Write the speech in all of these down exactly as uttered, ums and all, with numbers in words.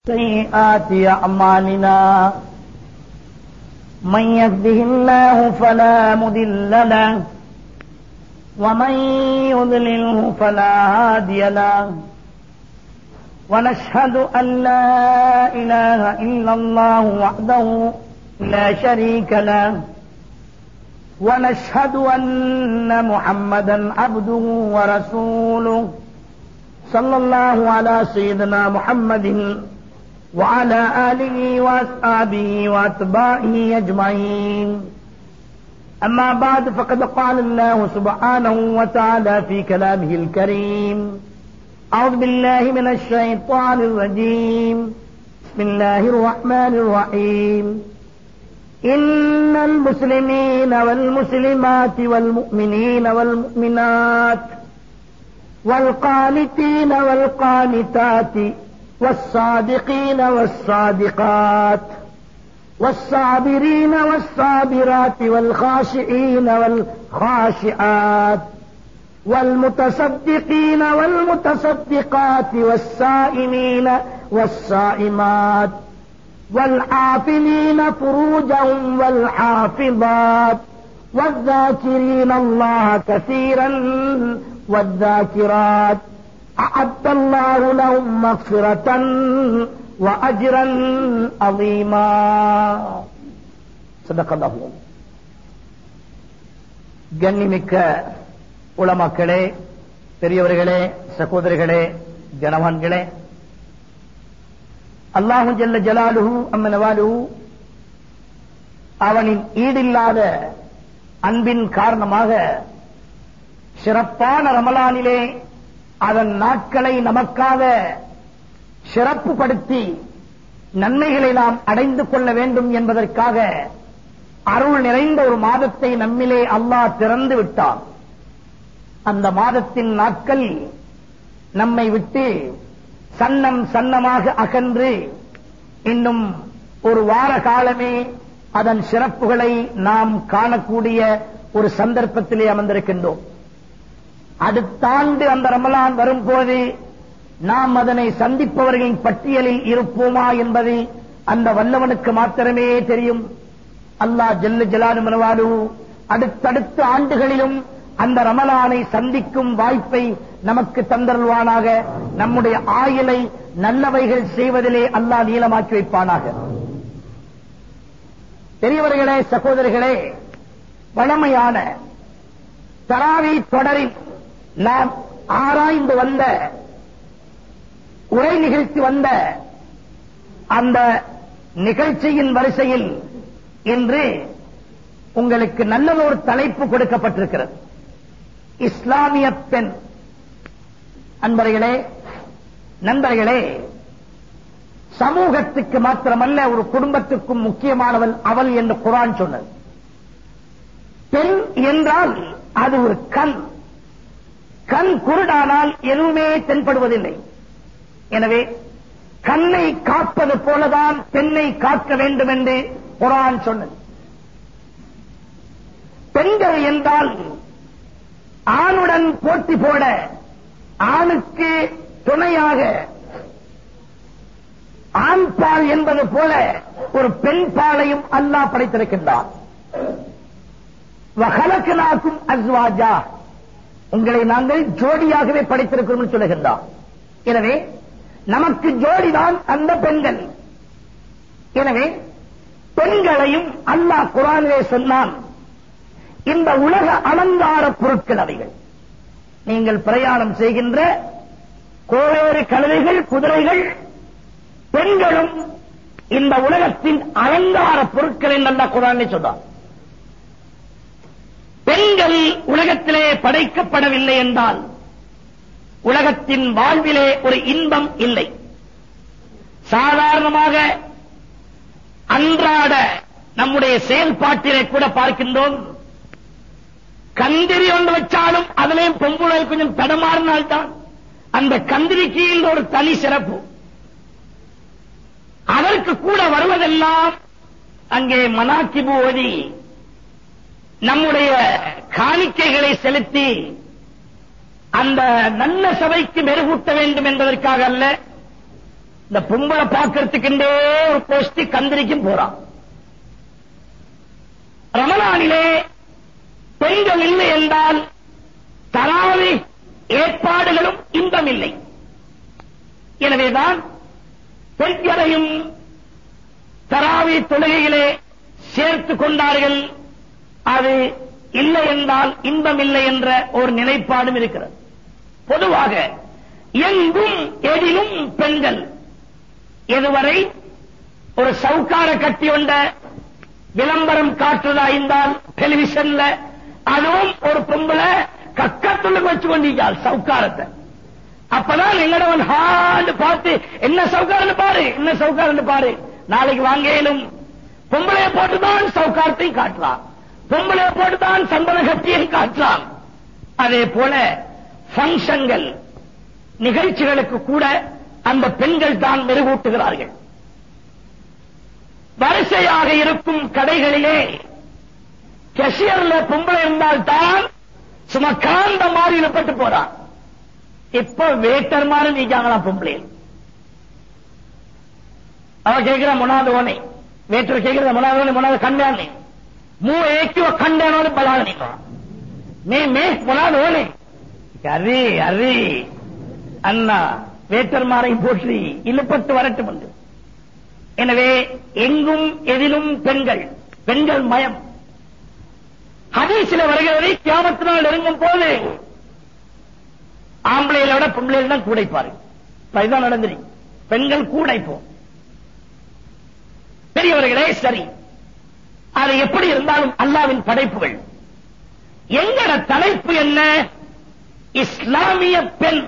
سيئات أعمالنا من يهده الله فلا مضل له ومن يضلله فلا هادي له ونشهد أن لا إله إلا الله وحده لا شريك له ونشهد أن محمدا عبده ورسوله صلى الله على سيدنا محمد وعلى آله وأصحابه وأتباعه أجمعين أما بعد فقد قال الله سبحانه وتعالى في كلامه الكريم أعوذ بالله من الشيطان الرجيم بسم الله الرحمن الرحيم إن المسلمين والمسلمات والمؤمنين والمؤمنات والقانتين والقانتات والصادقين والصادقات والصابرين والصابرات والخاشعين والخاشعات والمتصدقين والمتصدقات والصائمين والصائمات والحافظين فروجهم والحافظات والذاكرين الله كثيرا والذاكرات أعد الله لهم مغفرة وأجرا عظيما صدق الله. கண்ணிமிக்க உலமாக்களே, பெரியவர்களே, சகோதரர்களே, ஜனவான்களே, அல்லாஹு ஜல்ல ஜலாலுஹு அம்மனவாலுஹு அவனின் ஈடில்லாத அன்பின் காரணமாக சிறப்பான ரமலானிலே அதன் நாட்களை நமக்காக சிறப்புப்படுத்தி நன்மைகளை நாம் அடைந்து கொள்ள வேண்டும் என்பதற்காக அருள் நிறைந்த ஒரு மாதத்தை நம்மிலே அல்லாஹ் திறந்து விட்டான். அந்த மாதத்தின் நாட்கள் நம்மை விட்டு சன்னம் சன்னமாக அகன்று இன்னும் ஒரு வார காலமே அதன் சிறப்புகளை நாம் காணக்கூடிய ஒரு சந்தர்ப்பத்திலே அமர்ந்திருக்கின்றோம். அடுத்த ஆண்டு அந்த ரமலான் வரும்போது நாம் அதனை சந்திப்பவர்களின் பட்டியலில் இருப்போமா என்பது அந்த வல்லவனுக்கு மாத்திரமே தெரியும். அல்லாஹ் ஜல்ல ஜலாலுஹு அடுத்தடுத்த ஆண்டுகளிலும் அந்த ரமலானை சந்திக்கும் வாய்ப்பை நமக்கு தந்தருள்வானாக. நம்முடைய ஆயுளை நல்லவைகள் செய்வதிலே அல்லாஹ் நீளமாக்கி வைப்பானாக. பெரியவர்களே, சகோதரர்களே, வளமையான தராவி தொடரில் நாம் ஆராய்ந்து வந்த உரை நிகழ்ச்சி வந்த அந்த நிகழ்ச்சியின் வரிசையில் இன்று உங்களுக்கு நல்லதொரு தலைப்பு கொடுக்கப்பட்டிருக்கிறது. இஸ்லாமிய பெண். அன்பர்களே, நண்பர்களே, சமூகத்துக்கு மாத்திரமல்ல ஒரு குடும்பத்துக்கும் முக்கியமானவள் அவள் என்று குர்ஆன் சொன்னது. பெண் என்றால் அது ஒரு கண். கண் குருடானால் எதுவுமே தென்படுவதில்லை. எனவே கண்ணை காப்பது போலதான் பெண்ணை காக்க வேண்டும் என்று குர்ஆன் சொன்னது. பெண்கள் என்றால் ஆணுடன் போட்டி போட, ஆணுக்கு துணையாக ஆண் பால் என்பது போல ஒரு பெண் பாலையும் அல்லாஹ் படைத்திருக்கின்றார். வஹலக்னாக்கும் அஸ்வாஜா, உங்களை நாங்கள் ஜோடியாகவே படைத்திருக்கிறோம் என்று சொல்லுகின்றார். எனவே நமக்கு ஜோடிதான் அந்த பெண்கள். எனவே பெண்களையும் அல்லாஹ் குர்ஆனிலே சொன்னான். இந்த உலக அலங்கார பொருட்கள் அவைகள். நீங்கள் பிரயாணம் செய்கின்ற கோவேறு கழுதைகள், குதிரைகள், பெண்களும் இந்த உலகத்தின் அலங்கார பொருட்கள் என்று அல்லாஹ் குர்ஆனிலே சொன்னார். பெண்கள் உலகத்திலே படைக்கப்படவில்லை என்றால் உலகத்தின் வாழ்விலே ஒரு இன்பம் இல்லை. சாதாரணமாக அன்றாட நம்முடைய செயல்பாட்டிலே கூட பார்க்கின்றோம். கந்திரி ஒன்று வச்சாலும் அதிலேயும் பொம்புளை கொஞ்சம் தடமாறினால்தான் அந்த கந்திரிக்கு ஒரு தனி சிறப்பு. அதற்கு கூட வருவதெல்லாம் அங்கே மனாக்கிபு ஓதி நம்முடைய காணிக்கைகளை செலுத்தி அந்த நல்ல சபைக்கு மெருகூட்ட வேண்டும் என்பதற்காக அல்ல, இந்த பொம்பளை பார்க்கறதுக்குண்டே ஒரு கோஷ்டி கந்திரிக்கும் போறான். ரமலானிலே பெண்கள் இல்லை என்றால் தராவி ஏற்பாடுகளும் இன்பம் இல்லை. எனவேதான் பெண்களையும் தராவி தொழுகையிலே சேர்த்துக் கொண்டார்கள். அது இல்லை என்றால் இன்பம் இல்லை என்ற ஒரு நிலைப்பாடும் இருக்கிறது. பொதுவாக எங்கும் எதிலும் பெண்கள் எதுவரை ஒரு சவுக்கார கட்டி கொண்ட விளம்பரம் காட்டுவதாயிருந்தால் டெலிவிஷன்ல அதுவும் ஒரு பொம்பளை கக்கத்துள்ள வச்சு கொண்டிருக்காள் சவுக்காரத்தை. அப்பதான் எங்கடவன் ஹாண்டு பார்த்து என்ன சவுக்காரன்னு பாரு, என்ன சவுக்காரன்னு பாரு, நாளைக்கு வாங்கேனும் பொம்பளையை போட்டுதான் சவுக்காரத்தையும் காட்டுறான், பொம்பளையை போட்டுதான் சந்தன கட்டியையும் காட்டுறான். அதே போல பங்கன்கள் நிகழ்ச்சிகளுக்கு கூட அந்த பெண்கள் தான் மெருகூட்டுகிறார்கள். வரிசையாக இருக்கும் கடைகளிலே கேஷியர்ல பொம்பளை இருந்தால் தான் சும்மா காந்த மாதிரி இழுப்பட்டு போறான். இப்ப வேட்டர் மாதிரி நீக்காங்களாம் பொம்பளை. அவ கேட்கிற முனாது ஓனை வேட்டர் கேட்கிற முனாது ஓனை முனாது கண்டானே மூ ஏக்கிவ கண்டானோடு பலாக மே மே முனாது ஓனை அரி அரி அண்ணா வேட்டர் மாறை போற்றி இழுப்பட்டு வரட்டும் என்று. எனவே எங்கும் எதிலும் பெண்கள் பெண்கள் மயம். ஹதீஸில் வருகிறதை கியாமத்தினால் நெருங்கும் போது ஆம்பளைகளை விட பொம்பளைகள் தான் கூடைப்பாரு. இதுதான் நடந்துரு. பெண்கள் கூடைப்போம். பெரியவர்களே சரி, அது எப்படி இருந்தாலும் அல்லாவின் படைப்புகள். எங்கட தலைப்பு என்ன? இஸ்லாமிய பெண்.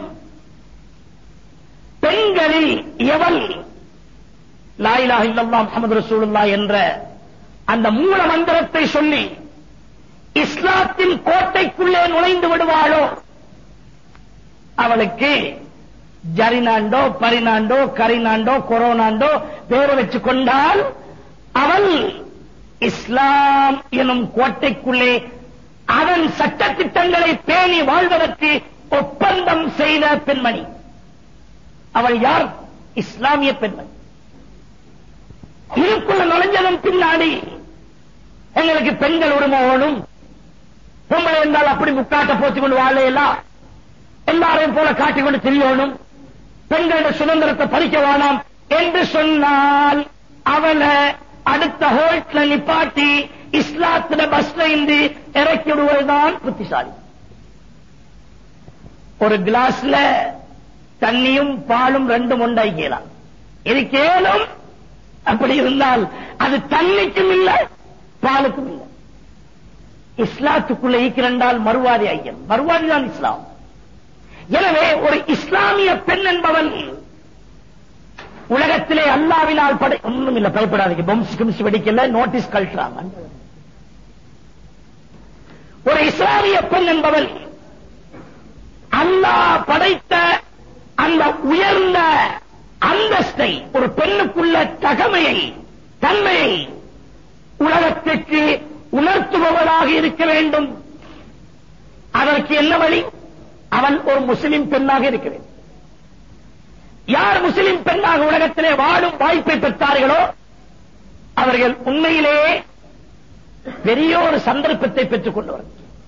பெண்களில் எவள் லா இலாஹ இல்லல்லாஹ் முஹம்மது ரசூலுல்லாஹ் என்ற அந்த மூல மந்திரத்தை சொல்லி இஸ்லாத்தின் கோட்டைக்குள்ளே நுழைந்து விடுவாளோ அவளுக்கு ஜரினாண்டோ பரினாண்டோ கரினாண்டோ கொரோனாண்டோ பேரை வச்சு கொண்டால் அவள் இஸ்லாம் எனும் கோட்டைக்குள்ளே அதன் சட்டத்திட்டங்களை பேணி வாழ்வதற்கு ஒப்பந்தம் செய்த பெண்மணி. அவள் யார்? இஸ்லாமிய பெண்மணி. இதுக்குள்ள நுழைஞ்சதன் பின்னாடி எங்களுக்கு பெண்கள் உரிமை வேணும், பொம்பளை இருந்தால் அப்படி முக்காட்ட போச்சுக் கொண்டு வாழையெல்லாம் எல்லாரையும் போல காட்டிக்கொண்டு தெரியணும், பெண்களுடைய சுதந்திரத்தை பறிக்க வேணாம் என்று சொன்னால் அவளை அடுத்த ஹோல்ட்ல நிப்பாட்டி இஸ்லாத்தின பஸ்ல இருந்து இறக்கி விடுவதுதான் புத்திசாலி. ஒரு கிளாஸ்ல தண்ணியும் பாலும் ரெண்டும் உண்டாக்கலாம் இருக்கேனும். அப்படி இருந்தால் அது தண்ணிக்கும் இல்லை பாலுக்கும் இல்லை. இஸ்லாத்துக்குள்ள ஈக்கிறண்டால் மறுவாதி ஐயன், மறுவாதி தான் இஸ்லாம். எனவே ஒரு இஸ்லாமிய பெண் என்பவன் உலகத்திலே அல்லாவினால் படை ஒன்றும் இல்லை. பயப்படாதீங்க, பம்ஸ் கிம்ஸ் வெடிக்கல, நோட்டீஸ் கழட்டுறாங்க. ஒரு இஸ்லாமிய பெண் என்பவள் அல்லாஹ் படைத்த அந்த உயர்ந்த அந்தஸ்தை, ஒரு பெண்ணுக்குள்ள தகமையை தன்மையை உலகத்திற்கு உணர்த்துபவளாக இருக்க வேண்டும். அதற்கு என்ன வழி? அவன் ஒரு முஸ்லிம் பெண்ணாக இருக்க வேண்டும். யார் முஸ்லிம் பெண்ணாக உலகத்திலே வாழும் வாய்ப்பை பெற்றார்களோ அவர்கள் உண்மையிலேயே பெரிய ஒரு சந்தர்ப்பத்தை பெற்றுக் கொண்டவர்.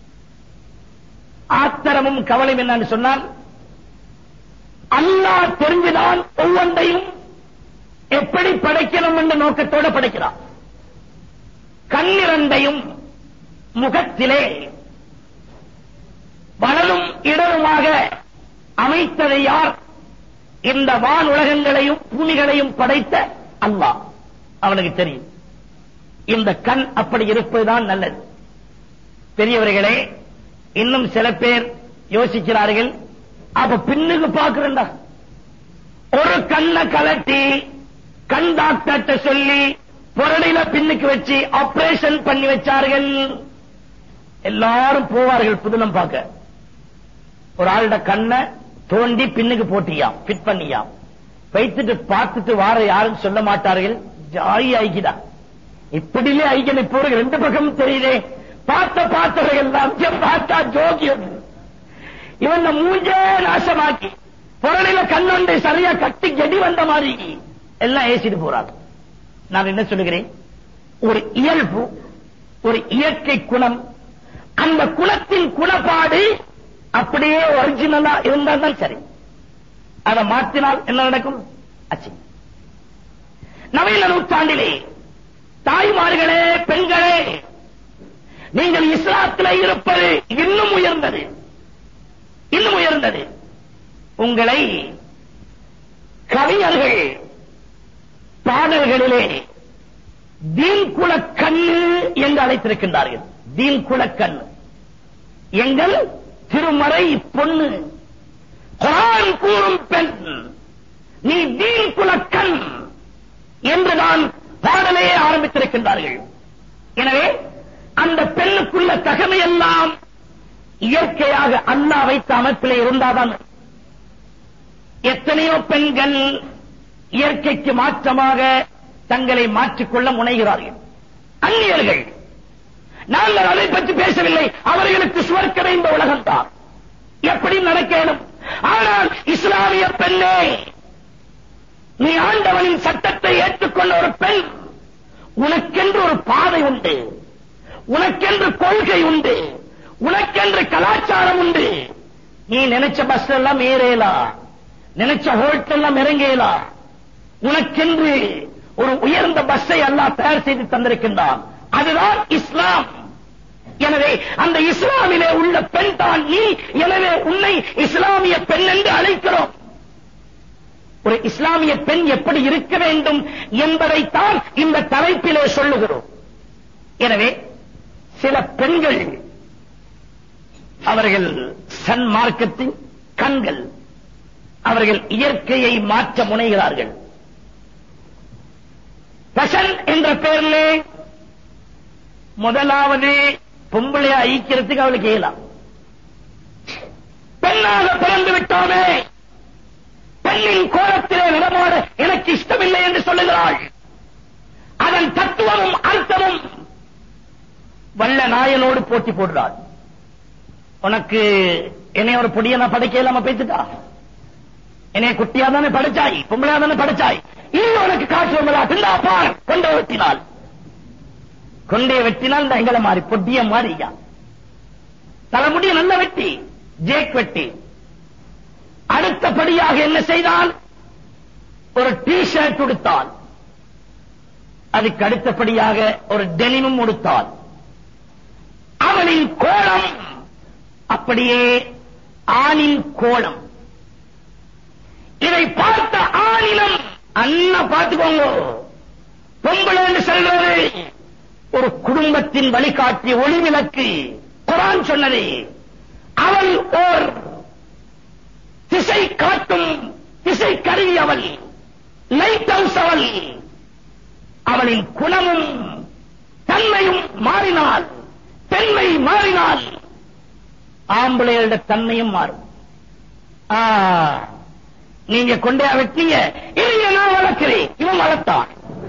ஆத்திரமும் கவலையும் என்னன்னு சொன்னால், அல்லாஹ் தெரிஞ்சுதான் ஒவ்வொன்றையும் எப்படி படைக்கணும் என்ற நோக்கத்தோடு படைக்கிறார். கண்ணிரண்டையும் முகத்திலே வலதும் இடருமாக அமைத்ததை யார்? இந்த வான் உலகங்களையும் பூமிகளையும் படைத்த அல்லாஹ். அவனுக்கு தெரியும் இந்த கண் அப்படி இருப்பதுதான் நல்லது. பெரியவர்களே, இன்னும் சில பேர் யோசிக்கிறார்கள், அப்ப பின்னுக்கு பார்க்கிறா ஒரு கண்ணை கலட்டி கண் டாக்டர்கிட்ட சொல்லி பொருளில பின்னுக்கு வச்சு ஆபரேஷன் பண்ணி வச்சார்கள். எல்லாரும் போவார்கள் புதுனம் பார்க்க. ஒரு ஆளுட கண்ணை தோண்டி பின்னுக்கு போட்டியாம், பிட் பண்ணியாம், வைத்துட்டு பார்த்துட்டு வார யாரும் சொல்ல மாட்டார்கள். ஜாய் ஐக்கிதா இப்படிலே ஐக்கியம். இப்போ ரெண்டு பக்கமும் தெரியுதே, பார்த்த பார்த்தவர்கள் எல்லாம் பார்த்தா ஜோக்கியம். இவன் மூஞ்சே நாசமாக்கி புரணில கண்ணொண்டு சரியா கட்டி கெடி வந்த மாதிரி எல்லாம் ஏசிட்டு போறாங்க. நான் என்ன சொல்லுகிறேன், ஒரு இயல்பு, ஒரு இயற்கை குணம், அந்த குணத்தின் குணப்பாடு அப்படியே ஒரிஜினலா இருந்தால் தான் சரி. அதை மாற்றினால் என்ன நடக்கும்? அச்சு. நவீன நூற்றாண்டிலே தாய்மார்களே, பெண்களே, நீங்கள் இஸ்லாத்திலே இருப்பது இன்னும் உயர்ந்தது, இன்னும் உயர்ந்தது. உங்களை கவிஞர்கள் பாடல்களிலே தீன் குலக்கண்ணு என்று அழைத்திருக்கின்றார்கள். தீன் குலக்கண்ணு, எங்கள் திருமறை பொண்ணு, குர்ஆன் கூறும் பெண், நீ தீன் குலக்கண் என்றுதான் பாடலே ஆரம்பித்திருக்கின்றார்கள். எனவே அந்த பெண்ணுக்குள்ள தகமையெல்லாம் இயற்கையாக அல்லாஹ் வைத்த அமைப்பிலே இருந்தாதான். எத்தனையோ பெண்கள் இயற்கைக்கு மாற்றமாக தங்களை மாற்றிக்கொள்ள முனைகிறார்கள். அந்நியர்கள், நாங்கள் அதை பற்றி பேசவில்லை. அவர்களுக்கு சுவர்க்கமே இந்த உலகம்தான், எப்படி நடக்கணும். ஆனால் இஸ்லாமிய பெண்ணே, நீ ஆண்டவனின் சட்டத்தை ஏற்றுக்கொண்ட ஒரு பெண், உனக்கென்று ஒரு பாதை உண்டு, உனக்கென்று கொள்கை உண்டு, உனக்கென்று கலாச்சாரம் உண்டு. நீ நினைச்ச பஸ் எல்லாம் ஏறேலாம், நினைச்ச ஹோட்டல் எல்லாம் இறங்கேலாம். உனக்கென்று ஒரு உயர்ந்த பஸ்ஸை அல்லாஹ் தயார் செய்து தந்திருக்கின்றான். அதுதான் இஸ்லாம். எனவே அந்த இஸ்லாமிலே உள்ள பெண் தான் நீ. எனவே உன்னை இஸ்லாமிய பெண் என்று அழைக்கிறோம். ஒரு இஸ்லாமிய பெண் எப்படி இருக்க வேண்டும் என்பதைத்தான் இந்த தலைப்பிலே சொல்லுகிறோம். எனவே சில பெண்கள், அவர்கள் சன்மார்க்கத்தின் கண்கள், அவர்கள் இயற்கையை மாற்ற முனைகிறார்கள். பசன் என்ற பெயரிலே முதலாவது பொம்பளையா ஈக்கிறதுக்கு அவளுக்கு இயலாம். பெண்ணாக பிறந்து விட்டோமே, பெண்ணின் கோலத்திலே நடமாட எனக்கு இஷ்டமில்லை என்று சொல்லுகிறாள். அதன் தத்துவமும் அர்த்தமும் வல்ல நாயனோடு போட்டி போடுறாள். உனக்கு என்னை ஒரு பொடிய நான் படைக்க இல்லாம பேத்துட்டா, என்னை குட்டியா தானே படைச்சாய், பொம்பளையா தானே படைச்சாய், இது உனக்கு காற்று வந்ததா பார். கொண்டே வெட்டினாள், கொண்டே வெட்டினால் இந்த எங்களை மாறி பொட்டிய மாறியா, தலைமுடிய நல்ல வெட்டி, ஜேக் வெட்டி. அடுத்தபடியாக என்ன செய்தால், ஒரு டி ஷர்ட் உடுத்தால், அதுக்கு அடுத்தபடியாக ஒரு டெனிமும் உடுத்தால். அவளின் கோலம் அப்படியே ஆணின் கோலம். இதை பார்த்த ஆணினம் அண்ணா பார்த்துக்கோங்க, பொம்பளை என்று சொல்றது ஒரு குடும்பத்தின் வழிகாட்டி ஒளிவிளக்கு. குர்ஆன் சொன்னது, அவள் ஓர் திசை காட்டும் திசை கருவி, அவள் லைட் ஹவுஸ். அவள் அவளின் குணமும் தன்மையும் மாறினால், பெண்மை மாறினால் ஆம்பளையோட தன்மையும் மாறும். நீங்க கொண்டே வெட்டீங்க, இல்லைங்க நான் வளர்க்கிறேன், இவன் வளர்த்தான்.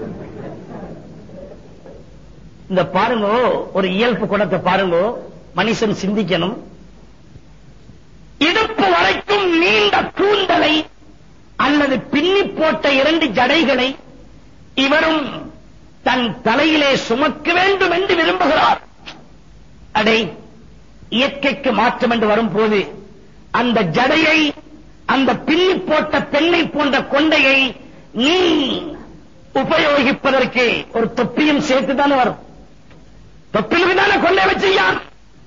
இந்த பாருங்க, ஒரு இயல்பு குணத்தை பாருங்க. மனுஷன் சிந்திக்கணும். இடுப்பு வரைக்கும் நீண்ட கூந்தலை அல்லது பின்னி போட்ட இரண்டு ஜடைகளை இவரும் தன் தலையிலே சுமக்க வேண்டும் என்று விரும்புகிறார். அடே, இயற்கைக்கு மாற்றம் என்று வரும்போது அந்த ஜடையை, அந்த பின்னி போட்ட பெண்ணை போன்ற கொண்டையை நீ உபயோகிப்பதற்கு ஒரு தொப்பியும் சேர்த்துதானே வரும். தொப்பிலுக்கு தானே கொண்டை வச்சியான்.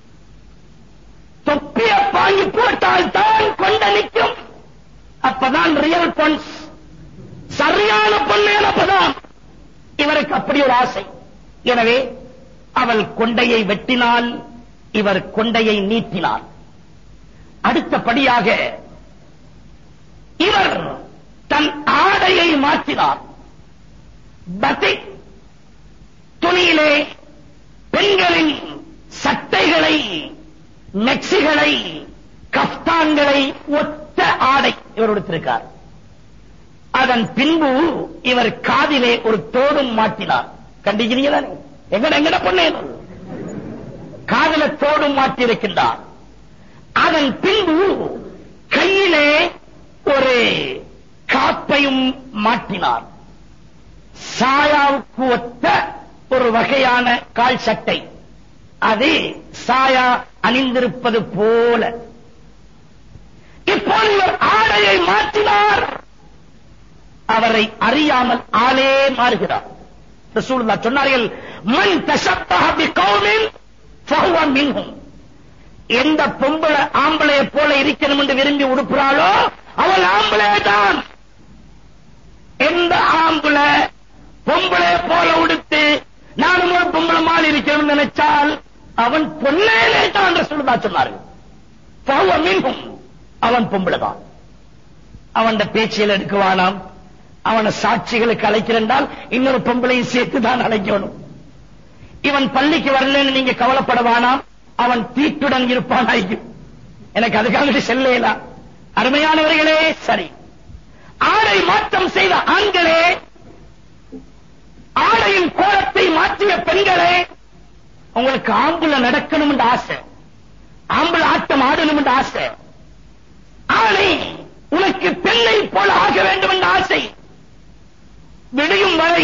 தொப்பிய வாங்கி போட்டால் தான் கொண்டை நிற்கும். அப்பதான் ரியல் பொன்ஸ், சரியான பொண்ணு. அப்பதான் இவருக்கு அப்படி ஒரு ஆசை. எனவே அவள் கொண்டையை வெட்டினால், இவர் கொண்டையை நீட்டினார். அடுத்தபடியாக இவர் தன் ஆடையை மாற்றினார். பத்திக் துணியிலே பெண்களின் சட்டைகளை, மெக்சிகளை, கஃப்தான்களை ஒத்த ஆடை இவர் கொடுத்திருக்கார். அதன் பின்பு இவர் காதிலே ஒரு தோடும் மாட்டினார். கண்டிக்கிறீங்களா? எங்கட எங்கட பொண்ணு காதல தோடும் மாற்றியிருக்கின்றார். அதன் பின்பு கையிலே ஒரு காப்பையும் மாட்டினார். சாயாவுக்கு ஒத்த ஒரு வகையான கால் சட்டை, அது சாயா அணிந்திருப்பது போல. இப்போது இவர் ஆடையை மாற்றினார். அவரை அறியாமல் ஆளே மாறுகிறார். ரசூலுல்லாஹ் சொன்னார்கள், மன் தஷப்பஹ பிகௌமின் ஃபஹுவ மின்ஹும். எந்த பொம்பளை ஆம்பளையை போல இருக்கணும் என்று விரும்பி உடுப்புறாளோ அவள் ஆம்பளை தான். எந்த ஆம்பளை பொம்பளை போல உடுத்து நானும் ஒரு பொம்பளை மாறி இருக்கணும் நினைச்சால் அவன் பொன்னே தான் ரசூலுல்லாஹ் சொன்னார்கள். ஃபஹுவ மின்ஹும், அவன் பொம்பளை தான். அவன் பேச்சியல் எடுக்குவானாம், அவனை சாட்சிகளுக்கு அழைக்கிறென்றால் இன்னொரு பொம்பளையும் சேர்த்து தான் அழைக்கணும். இவன் பள்ளிக்கு வரலன்னு நீங்க கவலைப்படவானாம், அவன் தீட்டுடன் இருப்பான். எனக்கு அதுக்காக செல்லேலாம். அருமையானவர்களே, சரி, ஆடை மாற்றம் செய்த ஆண்களே, ஆடையின் கோலத்தை மாற்றிய பெண்களே, உங்களுக்கு ஆம்புல நடக்கணும் என்ற ஆசை, ஆம்புல ஆட்டம் ஆடணும் என்ற ஆசை, ஆணை உனக்கு பெண்ணை போல ஆக வேண்டும் என்ற ஆசை, விடியும் வரை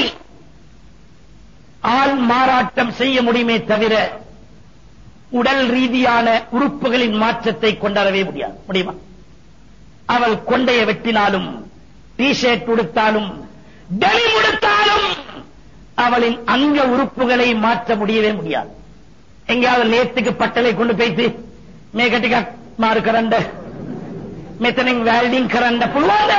ஆள் மாறாட்டம் செய்ய முடியுமே தவிர உடல் ரீதியான உறுப்புகளின் மாற்றத்தை கொண்டாடவே முடியாது. முடியுமா? அவள் கொண்டைய வெட்டினாலும், டி ஷர்ட் உடுத்தாலும், டெனிம் உடுத்தாலும் அவளின் அங்க உறுப்புகளை மாற்ற முடியவே முடியாது. எங்கேயாவது நேத்துக்கு பட்டலை கொண்டு போய்த்து மேகட்டிகா மாறு கரண்ட மெத்தனிங் வேல்டிங் கரண்ட புல்வாங்க.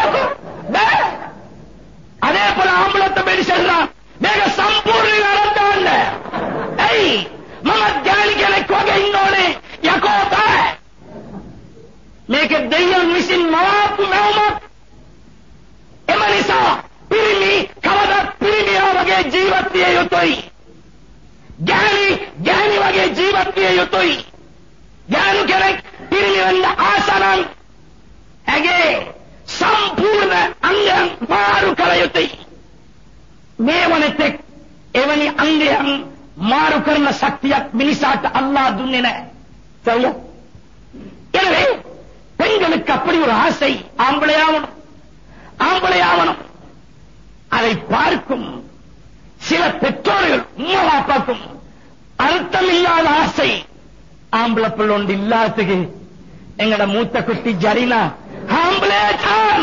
அதே போல ஆம்பளத்தை பேடி செல்றான், மேக சம்பூர்ணி நடந்தாங்க. ஏய் மம தியானிகளை கொகை இன்னொன்னு யகோத මේක දෙයියන් විසින් මවාපු මවමක්. එම නිසා පිරිමි කවදත් පිරිමියා වගේ ජීවත් විය යුතුයි. ගැහණි ගැහණි වගේ ජීවත් විය යුතුයි. ගැහණු කෙනෙක් පිරිමි වෙන්න ආස නම් ඇගේ සම්පූර්ණ අංගයන් මාරු කළ යුතුයි. මේ වනතෙක් එවැනි අංගයන් මාරු කරන ශක්තියක් මිනිසාට අල්ලාහ් දුන්නේ නැහැ. சரியா? எனவே பெண்களுக்கு அப்படி ஒரு ஆசை, ஆம்பளையாவணும் ஆம்பளையாவணும். அதை பார்க்கும் சில பெற்றோர்கள் உம்மா பாப்பாக்கும் அர்த்தம் இல்லாத ஆசை. ஆம்பளை பிள்ளை ஒன்று இல்லாததுக்கு எங்கட மூத்த குட்டி ஜரினா ஆம்பளை தான்.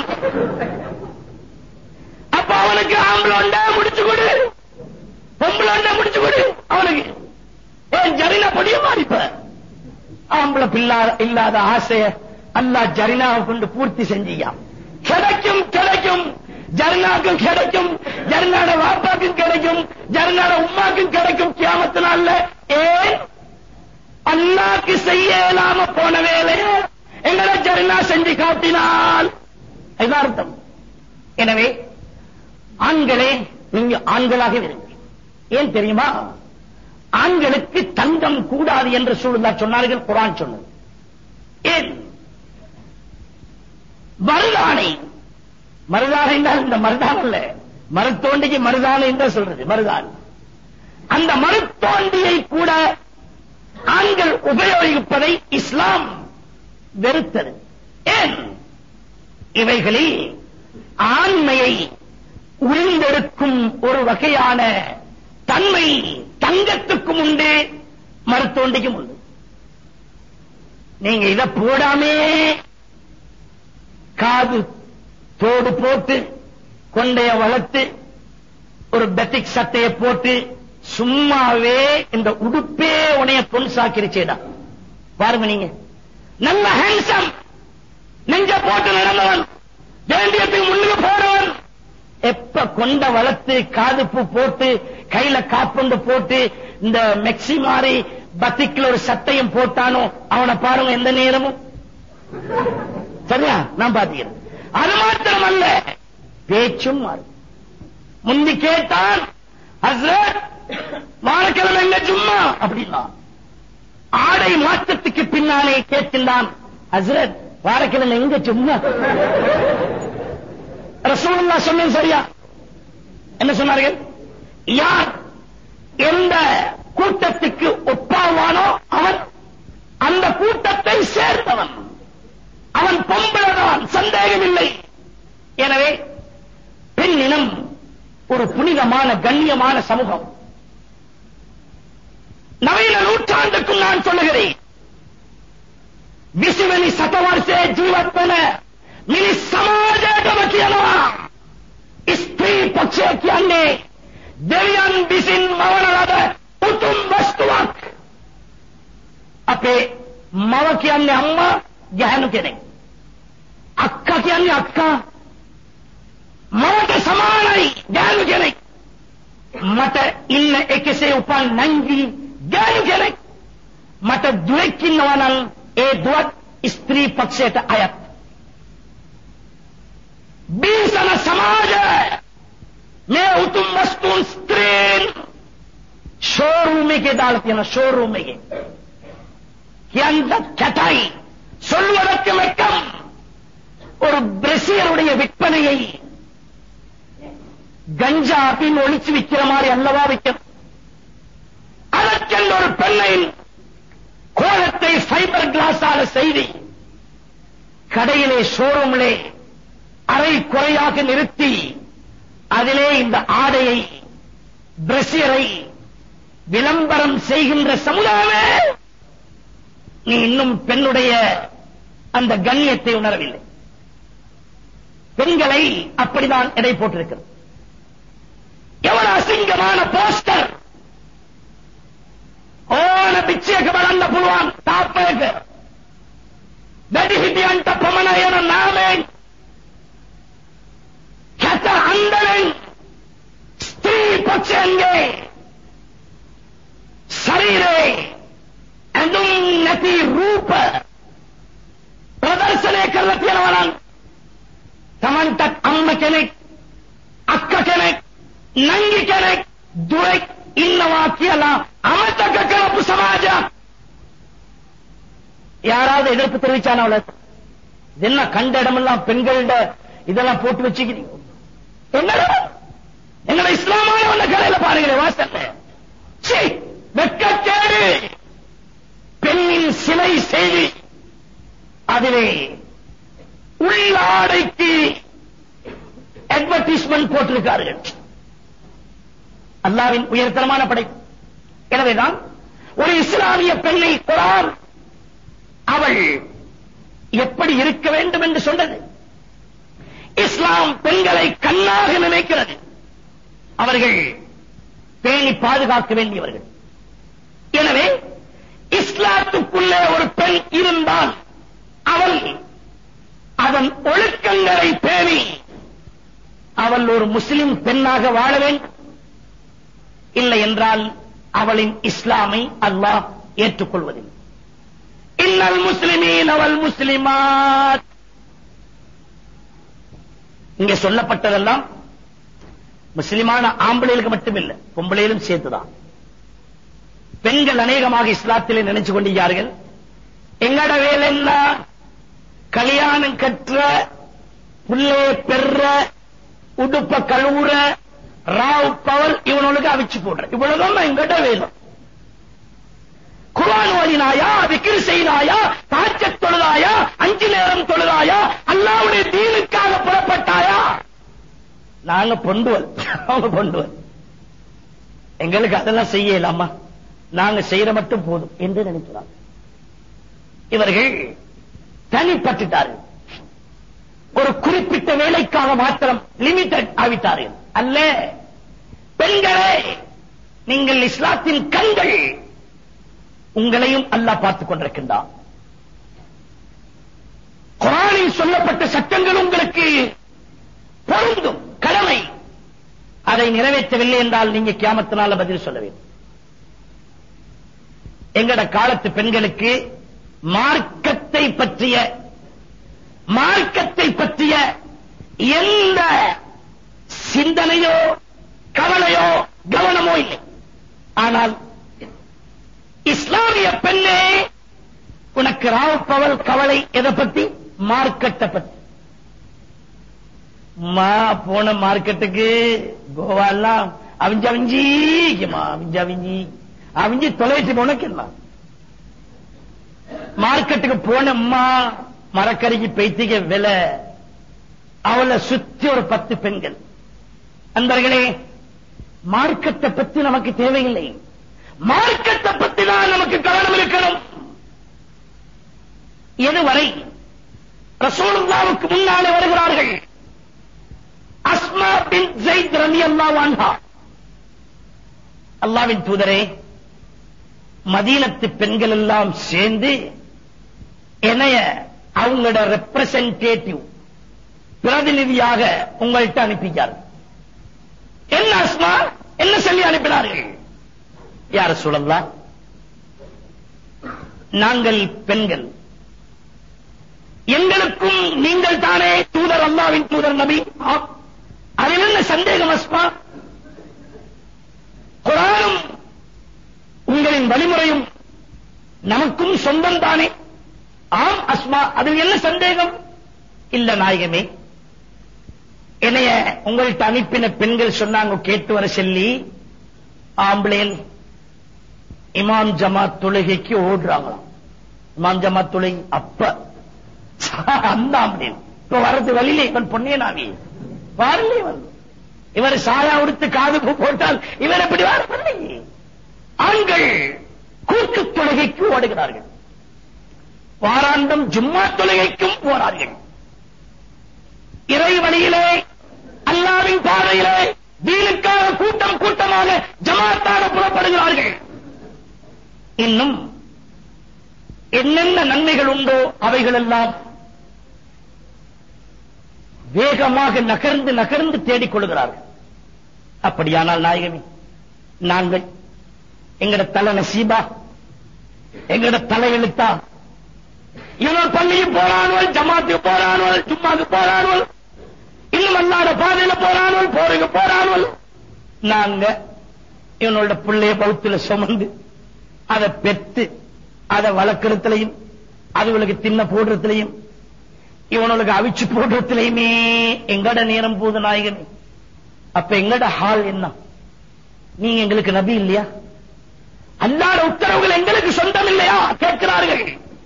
அப்ப அவனுக்கு ஆம்பளை ஒண்டா முடிச்சு கொடு, பொம்பளை ஒண்டா முடிச்சு கொடு அவனுக்கு. ஏன் ஜரினா பொடிய மாறிப்ப ஆம்பளை பிள்ளை இல்லாத ஆசைய அல்லாஹ் ஜரினாவை கொண்டு பூர்த்தி செஞ்சியாம். கிடைக்கும் கிடைக்கும், ஜரினாக்கும் கிடைக்கும், ஜரினாட வாப்பாக்கும் கிடைக்கும், ஜரினாட உம்மாக்கும் கிடைக்கும் கியாமத்து நாள்ல. ஏன் அல்லாஹ்க்கு செய்ய இயலாம போன வேலைய எங்களை ஜரினா செஞ்சு காட்டினால் இது அர்த்தம். எனவே ஆண்களே, நீங்க ஆண்களாக இருங்க. ஏன் தெரியுமா? ஆண்களுக்கு தங்கம் கூடாது என்று சூழ்நிலை சொன்னார்கள், குர்ஆன் சொன்னது. ஏன்? மருதானை, மருதானை என்றால் இந்த மருதான் அல்ல, மருத்தோண்டிக்கு மருதானை என்று சொல்றது மருதான். அந்த மருத்தோண்டியை கூட ஆண்கள் உபயோகிப்பதை இஸ்லாம் வெறுத்தது. ஏன்? இவைகளில் ஆண்மையை உறிந்தெடுக்கும் ஒரு வகையான தன்மை தங்கத்துக்கும் உண்டு, மருத்தோண்டிக்கும் உண்டு. நீங்க இதை போடாமே காது தோடு போட்டு கொண்டைய வளர்த்து ஒரு பெட்டிக் சட்டையை போட்டு சும்மாவே இந்த உடுப்பே உனைய பொன் சாக்கிருச்சேடா. பாருங்க, நீங்க நல்ல ஹேண்ட்ஸம், நெஞ்ச போட்டு நடந்தவன், வேண்டியத்துக்கு முன்னுக்கு போறவன், எப்ப கொண்ட வளர்த்து காது பூ போட்டு கையில காப்புண்டு போட்டு இந்த மெக்சி மாறி பத்திக்குல ஒரு சட்டையும் போட்டானோ அவனை பாருங்க எந்த நேரமும். சரியா? நான் பாத்தீங்க. அது மாத்திரம் அல்ல, பேச்சும் மாறும். முந்தி கேட்டான், ஹஸ்ரத் வாரக்கிழமை எங்க சும்மா அப்படின்னா, ஆடை மாற்றத்துக்கு பின்னாலே கேட்கின்றான், ஹஸ்ரத் வாரக்கிழமை எங்க சும்மா. ரசூலுல்லாஹ் சொன்னது சரியா? என்ன சொன்னார்கள்? யார் எந்த கூட்டத்துக்கு ஒப்பாவானோ அவன் அந்த கூட்டத்தை சேர்ந்தவன். அவன் பொம்பளைதான், சந்தேகமில்லை. எனவே பெண்ணினம் ஒரு புனிதமான கண்ணியமான சமூகம். நவீன நூற்றாண்டுக்கும் நான் சொல்லுகிறேன், விசுவனி சதவர்ஷே ஜீவத்வன மினி சமாஜகமக்கியனவா ஸ்திரீ பக்ஷே කියන්නේ දෙවියන් විසින් මවන ලද උතුම් වස්තුවක්. අපේ මව කියන්නේ අම්මා ගැහණු කෙනෙක්. අක්කා කියන්නේ අක්කා මවට සමානයි ගැහණු කෙනෙක්. මට ඉන්න එකසේ උපන් නංගි ගැහණු කෙනෙක්. මට දුවෙක් ඉන්නවා නම් ඒ දුවත් ස්ත්‍රී පක්ෂයට අයත්. බීසන සමාජය මේ උතුම් වස්තුන් ස්ත්‍රීන් ஷோரூம் එකේ දාලා තියෙන ஷோரூம் එකේ කියන්න කැතයි சொல்வதற்கு வெட்கம். ஒரு பிரசியருடைய விற்பனையை கஞ்சா அப்படின்னு ஒளிச்சு விற்கிற மாதிரி அல்லவா விற்கும். அதற்கென்று ஒரு பெண்ணை கோலத்தை ஃபைபர் கிளாஸால செய்து கடையிலே ஷோரூமிலே அரை குறையாக நிறுத்தி அதிலே இந்த ஆடையை பிரசியரை விளம்பரம் செய்கின்ற சமுதாயமே, நீ இன்னும் பெண்ணுடைய அந்த கண்ணியத்தை உணரவில்லை. பெண்களை அப்படிதான் எடை போட்டிருக்கிறது. எவ்வளவு அசிங்கமான போஸ்டர். ඕන පිච්චියක බලන්න පුළුවන් තාප්පයක වැඩිහිටියන්ට පමණ යන නාමයෙන් කැත අන්දරෙන් ස්ත්‍රී පක්ෂයන්ගේ ශරීරයේ ඇඳුම් නැති රූප ප්‍රදර්ශනය කරලා තියෙනවා නම් Tamanට අම්ම කෙනෙක් අක්ක කෙනෙක් නංගි කෙනෙක් දුවෙක් ඉන්නවා කියලා අමතක කරපු சமாஜம். யாராவது எதிர்ப்பு தெரிவிச்சானவள என்ன கண்ட இடமெல்லாம் பெண்களோட இதெல்லாம் போட்டு வச்சுக்கிறீங்க. என்னடா எங்களை இஸ்லாமானவன கடையில பாருங்களேன் வாசல்ல. சீ வெட்கக்கேடு. பெண்ணின் சிலை செய்தி அதிலே உள்ளாடைக்கு அட்வர்டைஸ்மெண்ட் போட்டிருக்கார்கள். அல்லாஹ்வின் உயர்தரமான படைப்பு. எனவேதான் ஒரு இஸ்லாமிய பெண்ணை குர்ஆன் அவள் எப்படி இருக்க வேண்டும் என்று சொன்னது. இஸ்லாம் பெண்களை கண்ணாக நினைக்கிறது. அவர்கள் பேணி பாதுகாக்க வேண்டியவர்கள். எனவே இஸ்லாத்துக்குள்ளே ஒரு பெண் இருந்தால் அவள் அதன் ஒழுக்கங்களை பேணி அவள் ஒரு முஸ்லிம் பெண்ணாக வாழ வேண்டும். இல்லை என்றால் அவளின் இஸ்லாமை அல்லாஹ் ஏற்றுக்கொள்வதில்லை. இன்னல் முஸ்லிமீன வல் முஸ்லிமாத். இங்கே சொல்லப்பட்டதெல்லாம் முஸ்லிமான ஆம்பளைகளுக்கு மட்டுமில்லை, பொம்பளையிலும் சேர்த்துதான். பெண்கள் அநேகமாக இஸ்லாத்திலே நினைச்சு கொண்டிருக்கிறார்கள், எங்கட வேலை என்ன கல்யாணம் கற்ற புள்ளே பெற உடுப்ப கழுவுற ராவ் பவல் இவனுக்கு அவிச்சு போடுற இவ்வளவுதான் எங்கிட்ட வேணும். குர்ஆன் ஓதினாயா, விக்ர் செய்தாயா, தஹஜ்ஜத் தொழுதாயா, அஞ்சு நேரம் தொழுதாயா, அல்லாஹ்வுடைய தீனுக்காக புறப்பட்டாயா? நாங்க பொண்டுவல், அவங்க பொண்டுவல். எங்களுக்கு அதெல்லாம் செய்யலாமா, நாங்க செய்யற மட்டும் போதும் என்று நினைக்கிறார். இவர்கள் தனிப்பட்டுட்டார்கள். ஒரு குறிப்பிட்ட வேலைக்காக மாத்திரம் லிமிடெட் ஆவிட்டார்கள். அல்ல, பெண்களே நீங்கள் இஸ்லாத்தின் கண்கள், உங்களையும் அல்லாஹ் பார்த்துக் கொண்டிருக்கின்றார். குர்ஆனில் சொல்லப்பட்ட சட்டங்கள் உங்களுக்கு பொருந்தும், கடமை. அதை நிறைவேற்றவில்லை என்றால் நீங்க கியாமத்தினால பதில் சொல்ல வேண்டும். எங்கட காலத்து பெண்களுக்கு மார்க்கத்தை பற்றிய மார்க்கத்தை பற்றிய எந்த சிந்தனையோ கவலையோ கவனமோ இல்லை. ஆனால் இஸ்லாமிய பெண்ணே, உனக்கு ராவ் பவல் கவலை எதை பத்தி? மார்க்கெட்டை பத்தி. மா போன மார்க்கெட்டுக்கு கோவாலாம் அவிஞ்சு அவிஞ்சிக்குமா, அவிஞ்சு அவிஞ்சி அவிஞ்சி தொலைச்சு போனக்கு என்ன மார்க்கெட்டுக்கு போனம்மா மரக்கறிக்கு பெய்த்திக விலை, அவளை சுத்தி ஒரு பத்து பெண்கள். அன்பர்களே, மார்க்கத்தை பத்தி நமக்கு தேவையில்லை, மார்க்கத்தை பத்தி தான் நமக்கு கவனம் இருக்கணும். எதுவரை ரசூலுல்லாஹ்வுக்கு முன்னாலே வருகிறார்கள் அஸ்மா பின் ஸைத் ரலியல்லாஹு அன்ஹா. அல்லாஹ்வின் தூதரே, மதீனத்து பெண்கள் எல்லாம் சேர்ந்து என்னைய அவங்களோட ரெப்ரசன்டேட்டிவ் பிரதிநிதியாக உங்கள்கிட்ட அனுப்பிச்சார். என்ன அஸ்மா, என்ன சொல்லி அனுப்பினார்கள்? யா ரசூலல்லாஹ், நாங்கள் பெண்கள், எங்களுக்கும் நீங்கள் தானே தூதர், அல்லாஹ்வின் தூதர் நபி. அதில் என்ன சந்தேகம் அஸ்மா? குர்ஆனும் உங்களின் வழிமுறையும் நமக்கும் சொந்தம் தானே. ஆம் அஸ்மா, அதில் என்ன சந்தேகம்? இல்ல நாயகமே, என்னைய உங்கள்கிட்ட அனுப்பின பெண்கள் சொன்னாங்க கேட்டு வர சொல்லி, ஆம்பளையல் இமாம் ஜமாத் தொழுகைக்கு ஓடுறாங்களாம். இமாம் ஜமாத் தொழுகை அப்ப அந்த ஆம்பளையல் இப்ப வரது வழியிலே இவன் பொன்னேனாவி வரலே வந்து இவர் சாயா உடுத்து காது போட்டால் இவர் எப்படி வரவில்லை. ஆண்கள் கூட்டு தொழுகைக்கு ஓடுகிறார்கள், வாராந்தம் ஜும்மா தொழுகைக்கும் போறார்கள். இறை வழியிலே, அல்லாஹ்வின் பாதையிலே தீனுக்காக கூட்டம் கூட்டமாக ஜமாத்தாக புறப்படுகிறார்கள். இன்னும் என்னென்ன நன்மைகள் உண்டோ அவைகள் எல்லாம் வேகமாக நகர்ந்து நகர்ந்து தேடிக் கொள்கிறார்கள். அப்படியானால் நாயகமே, நாங்கள் எங்கட தலை நசீபா, எங்கட தலை எழுத்தா, இவன் பள்ளிக்கு போறானுவல், ஜமாத்துக்கு போறானுவல், ஜும்மாக்கு போறானுவல், இன்னும் அல்லாத பாதையில போறானுவல், போருக்கு போறானுவல். நாங்க இவனோட பிள்ளைய பௌத்தில சுமந்து அதை பெற்று அதை வளர்க்கறதுலையும் அதுகளுக்கு தின்ன போடுறதுலையும் இவனுக்கு அவிச்சு போடுறதுலையுமே எங்கட நேரம் போது நாயகனே. அப்ப எங்கட ஹால் என்ன? நீங்க எங்களுக்கு நபி இல்லையா? அல்லாஹ் உத்தரவுகள் எங்களுக்கு சொந்தம் இல்லையா கேட்கிறார்கள்.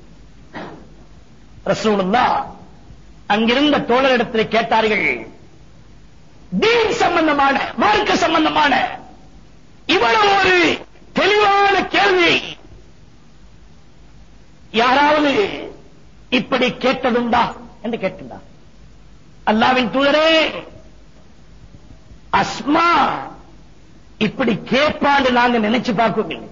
ரசூலுல்லாஹ் அங்கிருந்த தோழரிடத்தில் கேட்டார்கள், தீன் சம்பந்தமான, மார்க்க சம்பந்தமான இவ்வளவு ஒரு தெளிவான கேள்வியை யாராவது இப்படி கேட்டதுண்டா என்று கேட்டுண்டா? அல்லாஹ்வின் தூதரே, அஸ்மா இப்படி கேட்பான்னு நாங்க நினைச்சு பார்க்கவில்லை.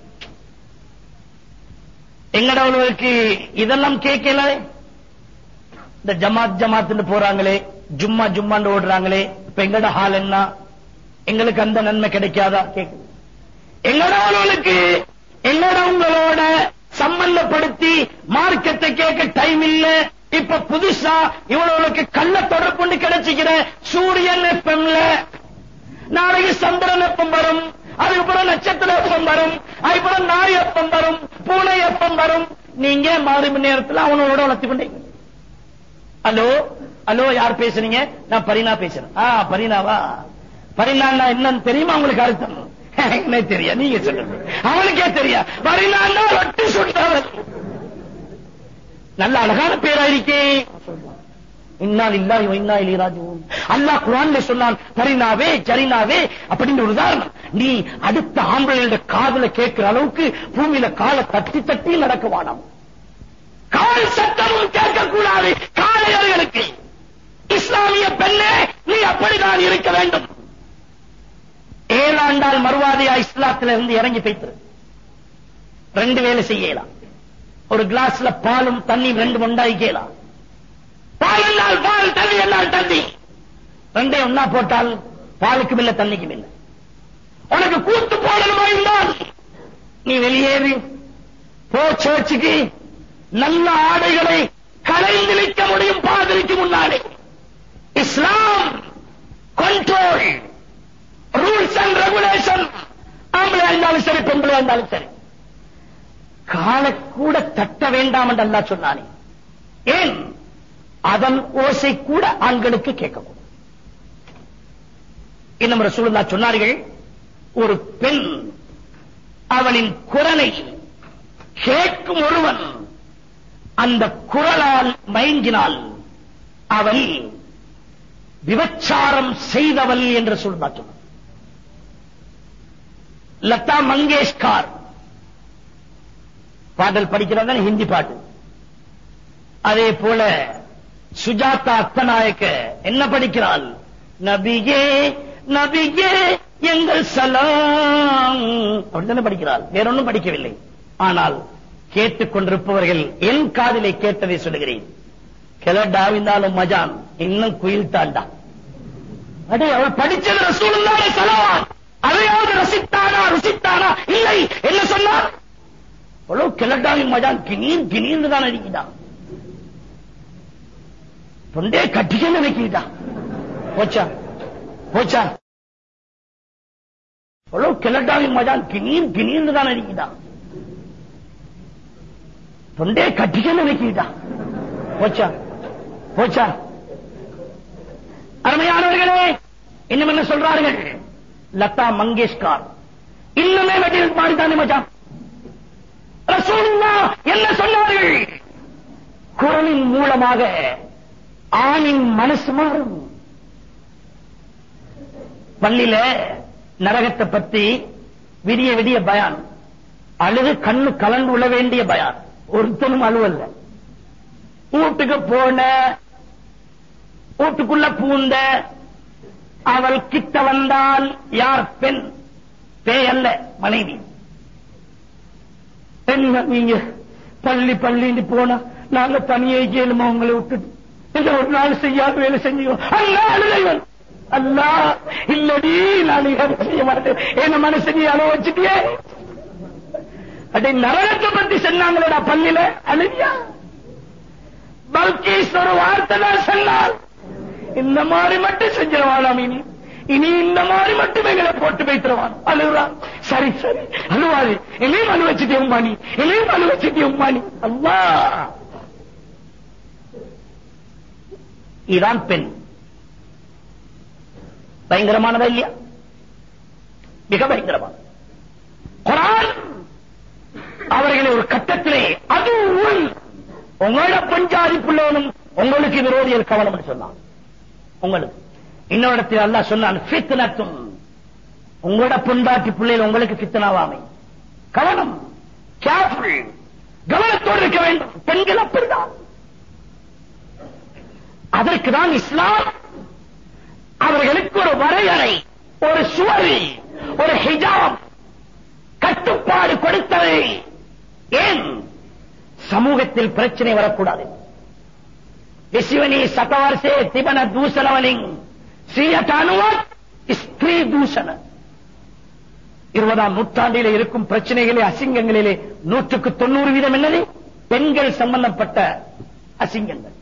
எங்கடவர்களுக்கு இதெல்லாம் கேட்கல. இந்த ஜமாத் ஜமாத்துன்னு போறாங்களே, ஜும்மா ஜும்மான்னு ஓடுறாங்களே, இப்ப எங்கட ஹால் என்ன? எங்களுக்கு அந்த நன்மை கிடைக்காதா கேட்க? எங்கடவர்களுக்கு எங்கடவங்களோட சம்பந்தப்படுத்தி மார்க்கத்தை கேட்க டைம் இல்ல. இப்ப புதுசா இவங்களுக்கு கள்ள தொடர்பு கிடைச்சிக்கிற சூரியன் எப்பம்ல, நாளைக்கு சந்திரன் எப்பம் வரும், அதுக்கப்புறம் நட்சத்திர எப்பம் வரும், அதுக்கப்புறம் நாய் எப்பம் வரும், பூனை எப்பம் வரும். நீங்க மாறு மணி நேரத்தில் அவனோட வளர்த்து கொண்டீங்க. ஹலோ ஹலோ, யார் பேசுறீங்க? நான் பரினா பேசுறேன். ஆ பரினாவா? பரினா என்னன்னு தெரியுமா உங்களுக்கு? அர்த்தம் என்ன தெரியா? நீங்க சொல்லுங்க. அவனுக்கே தெரியா. பரினா ரொட்டி சுட்டவர். நல்ல அழகான பேரா இருக்கே. இன்னா லில்லாஹி வ இன்னா இலைஹி ராஜிஊன். அல்லாஹ் குர்ஆன்ல சொன்னான் பரினாவே ஜரினாவே அப்படின்னு ஒரு உதாரணம். நீ அடுத்த ஆம்பளையோட காதுல கேட்கிற அளவுக்கு பூமியில காலை தட்டி தட்டி நடக்க வேண்டாம். கால் சத்தமும் கேட்கக்கூடாது காளையர்களுக்கு. இஸ்லாமிய பெண்ணே, நீ அப்படிதான் இருக்க வேண்டும். ஏழாண்டால் மறுவாதையா இஸ்லாத்துல இருந்து இறங்கி போய்த்து ரெண்டு வேலை செய்யலாம். ஒரு கிளாஸ்ல பாலும் தண்ணி ரெண்டு உண்டாயிக்கலாம். பால் என்னால் பால், தண்ணி என்னால் தண்ணி, ரெண்டே ஒன்னா போட்டால் பாலுக்கும் இல்லை தண்ணிக்கும் இல்லை. உனக்கு கூத்து போடணுமா இருந்தால் நீ வெளியேறி போ சர்ச்சுக்கு. நல்ல ஆடைகளை கலைந்திழிக்க முடியும் பாதிரிக்கு முன்னாலே. Islam control, rules and regulation. ஆம்பளை இருந்தாலும் சரி, பெண்களா இருந்தாலும் சரி, காலை கூட தட்ட வேண்டாம் என்று அல்லாஹ் சொன்னானே. ஏன்? அதன் ஓசை கூட ஆண்களுக்கு கேட்கக்கூடும். இன்னும் ரசூலுல்லாஹ் சொன்னார்கள், ஒரு பெண் அவனின் குரலை கேட்கும் ஒருவன் அந்த குரலால் மயங்கினால் அவள் விபச்சாரம் செய்தவள் என்று சொல்வார். லதா மங்கேஷ்கர் பாடல் படிக்கிறாங்க, ஹிந்தி பாட்டு. அதே போல சுஜாதா அத்தநாயக்க என்ன படிக்கிறாள்? நபியே நபியே எங்கள் சலாம் அப்படித்தானே படிக்கிறாள், வேற ஒன்றும் படிக்கவில்லை. ஆனால் கேட்டுக் கொண்டிருப்பவர்கள் என் காதிலே கேட்டதை சொல்லுகிறேன். கிளடாவிந்தாலும் மஜான் இன்னும் குயில் தாண்டா. அடே, அவள் படிச்சது ரசூலுல்லாஹி ஸல்லல்லாஹு அதையாவது ரசித்தானா ருசித்தானா? இல்லை. என்ன சொன்னார்? அவ்வளவு கிளடாவி மஜான் கிணீர் கிணீர்னு தான் அடிக்கிறான். தொண்டே கட்டிக்க நினைக்கிறான். போச்சா போச்சா அவ்வளவு கிளடாவி மஜான் கிணீர் கிணீர்னு தான் அடிக்கிறான். தொண்டே கட்டிக்க நினைக்கிறான். போச்சா போச்சா அருமையானவர்களே, இன்னும் என்ன சொல்றார்கள்? லதா மங்கேஷ்கர் இன்னுமே வெட்டில் பாடித்தானே மச்சான். ரசூலுல்லாஹ் என்ன சொன்னார்கள்? குரலின் மூலமாக ஆணின் மனசு மாறும். பள்ளியில நரகத்தை பத்தி விடிய விடிய பயான், அழுது கண்ணு கலந்து உள்ள வேண்டிய பயான். ஒருத்தனும் அழுவல்ல. வீட்டுக்கு போன, வீட்டுக்குள்ள பூந்த, அவள் கிட்ட வந்தால் யார்? பெண். பேய் அல்ல, மனைவி. என்ன நீங்க பள்ளி பள்ளின்னு போனா நாங்க தனியே கேளுமா உங்களை விட்டுட்டு? இந்த ஒரு நாள் செய்யாத வேலை செஞ்சோம். அல்லா அழுதைவன் அல்லா இல்லடி, நான் செய்ய மாட்டேன். என்ன மனசு அளவு வச்சுட்டியே. அடே, நரகத்தை பத்தி சொன்னாங்களா பள்ளியில? அழுதியா? பல்கீஸ் ஒரு வார்த்தை தான் சொன்னால், இந்த மாதிரி மட்டும் செஞ்சிருவானாம். இனி இனி இந்த மாதிரி மட்டும் எங்களை போட்டு வைத்திருவான். அழுகுறான். சரி சரி அழுவாது, என்னையும் அழு வச்சுட்டே உம்மானி, என்னையும் அழு வச்சுட்டே உம்மானி. அல்லா, இதான் பெண். பயங்கரமானதா இல்லையா? மிக பயங்கரமான. குர்ஆன் அவர்களை ஒரு கட்டத்திலே அது உங்களோட பஞ்சாதி பிள்ளைகளும் உங்களுக்கு விரோதிகள் கவனம் சொன்னான். உங்களுக்கு இன்னொரு இடத்தில் அல்லாஹ் சொன்னான், ஃபித்னத்தும், உங்களோட பொண்டாட்டி பிள்ளைகள் உங்களுக்கு ஃபித்னாவாமை. கவனம், கேர்ஃபுல், கவனத்தோடு இருக்க வேண்டும். பெண்கள் அப்படிதான். அதற்கு தான் இஸ்லாம் அவர்களுக்கு ஒரு வரையறை, ஒரு சுவரி, ஒரு ஹிஜாப், கட்டுப்பாடு கொடுத்தது. ஏன்? சமூகத்தில் பிரச்சனை வரக்கூடாது. விஸ்வனி சதவர்சே திபன தூசணவனிங் ஸ்ரீயதானுவத் ஸ்திரீ தூஷண. இருபதாம் நூற்றாண்டிலே இருக்கும் பிரச்சனைகளே, அசிங்கங்களிலே நூற்றுக்கு தொண்ணூறு வீதம் என்னது? பெண்கள் சம்பந்தப்பட்ட அசிங்கங்கள்.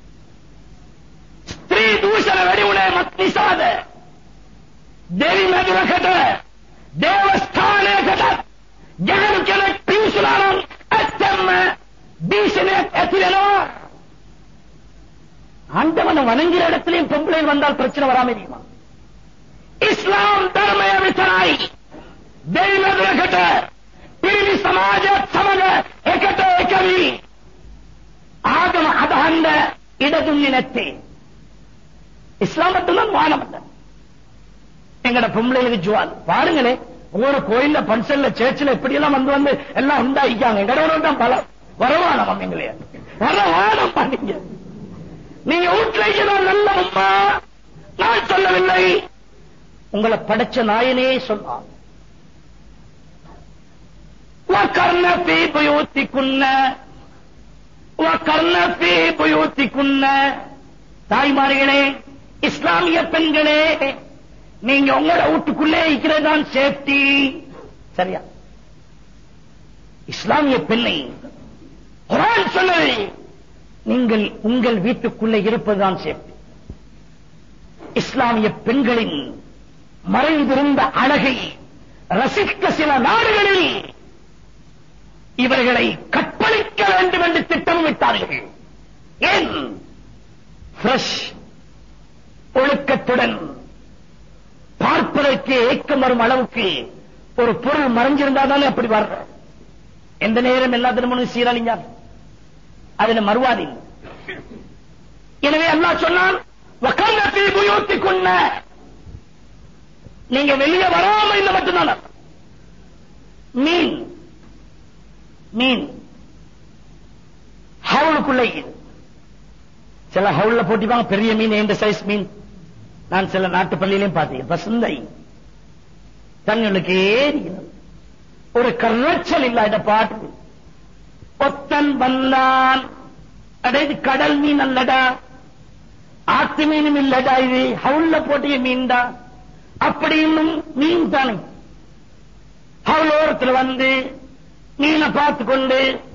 ஸ்திரீ தூஷண வெடிவுளே மத்னிசாத தேவி மதுரகட தேவஸ்தானே கட ஜானுக்கென பியூசுலானம் அத்தம்ம பீசனே எத்திலனோ. ஆண்டவனை வணங்குற இடத்திலையும் பொம்பளை வந்தால் பிரச்சனை வராம இருக்குமா? இஸ்லாம் தர்மய விசராய் தெய்வகட்ட பிரிவி சமாஜ சமக ஏகட்ட ஏகவி ஆகம அதஹந்த இடதுன்னினத்தே. இஸ்லாம் மட்டும்தான் வானம் அல்ல. எங்கட பொம்பளைகளுக்கு ஜுவால் பாருங்களே, ஒவ்வொரு கோயில்ல பன்சல்ல சேர்ச்சில இப்படி எல்லாம் வந்து வந்து எல்லாம் உண்டாயிக்காங்க. எங்கட தான் பல வரவானம் எங்களைய வரவானம் பண்ணீங்க. நீங்க வீட்டில் நல்ல அம்மா, நான் சொல்லவில்லை, உங்களை படைச்ச நாயனே சொன்னான். தாய்மார்களே, இஸ்லாமிய பெண்களே, நீங்க உங்களோட வீட்டுக்குள்ளே இருக்கிறதான் சேஃப்டி. சரியா? இஸ்லாமிய பெண்ணை குர்ஆன் சொல்லுது, நீங்கள் உங்கள் வீட்டுக்குள்ளே இருப்பதுதான் சேஃப்டி. இஸ்லாமிய பெண்களின் மறைந்திருந்த அழகை ரசிக்க சில நாடுகளில் இவர்களை கற்பழிக்க வேண்டும் என்று திட்டமிட்டார்கள். ஏன்? ஃப்ரெஷ் ஒழுக்கத்துடன் பார்ப்பதற்கு ஏக்கம் வரும் அளவுக்கு ஒரு பொருள் மறைஞ்சிருந்தாதானே அப்படி வர்ற. எந்த நேரம் எல்லா திருமணம் சீரழிஞ்சார். அதுல மறுவாதி இல்லை. எனவே அல்லாஹ் சொன்னான், வகர்னதி புயூத்திகுன்ன, நீங்க வெளியே வராம இந்த மட்டும்தான். மீன் மீன் ஹவுலுக்குள்ளே சில ஹவுல்ல போட்டிப்பாங்க, பெரிய மீன், எந்த சைஸ் மீன். நான் சில நாட்டு பள்ளியிலையும் பார்த்தேன், பசுந்தை தங்களுக்கு ஏறி ஒரு கரைச்சல் இல்ல. இந்த பாட்டு ஒத்தன் வந்தான், அடைது கடல் மீன் அல்லடா, ஆத்து மீனும் இல்லடா, இது ஹவுல்ல போட்டிய மீன் தான். அப்படி இன்னும் மீன் தானே. ஹவுல் ஓரத்தில் வந்து மீனை பார்த்து கொண்டு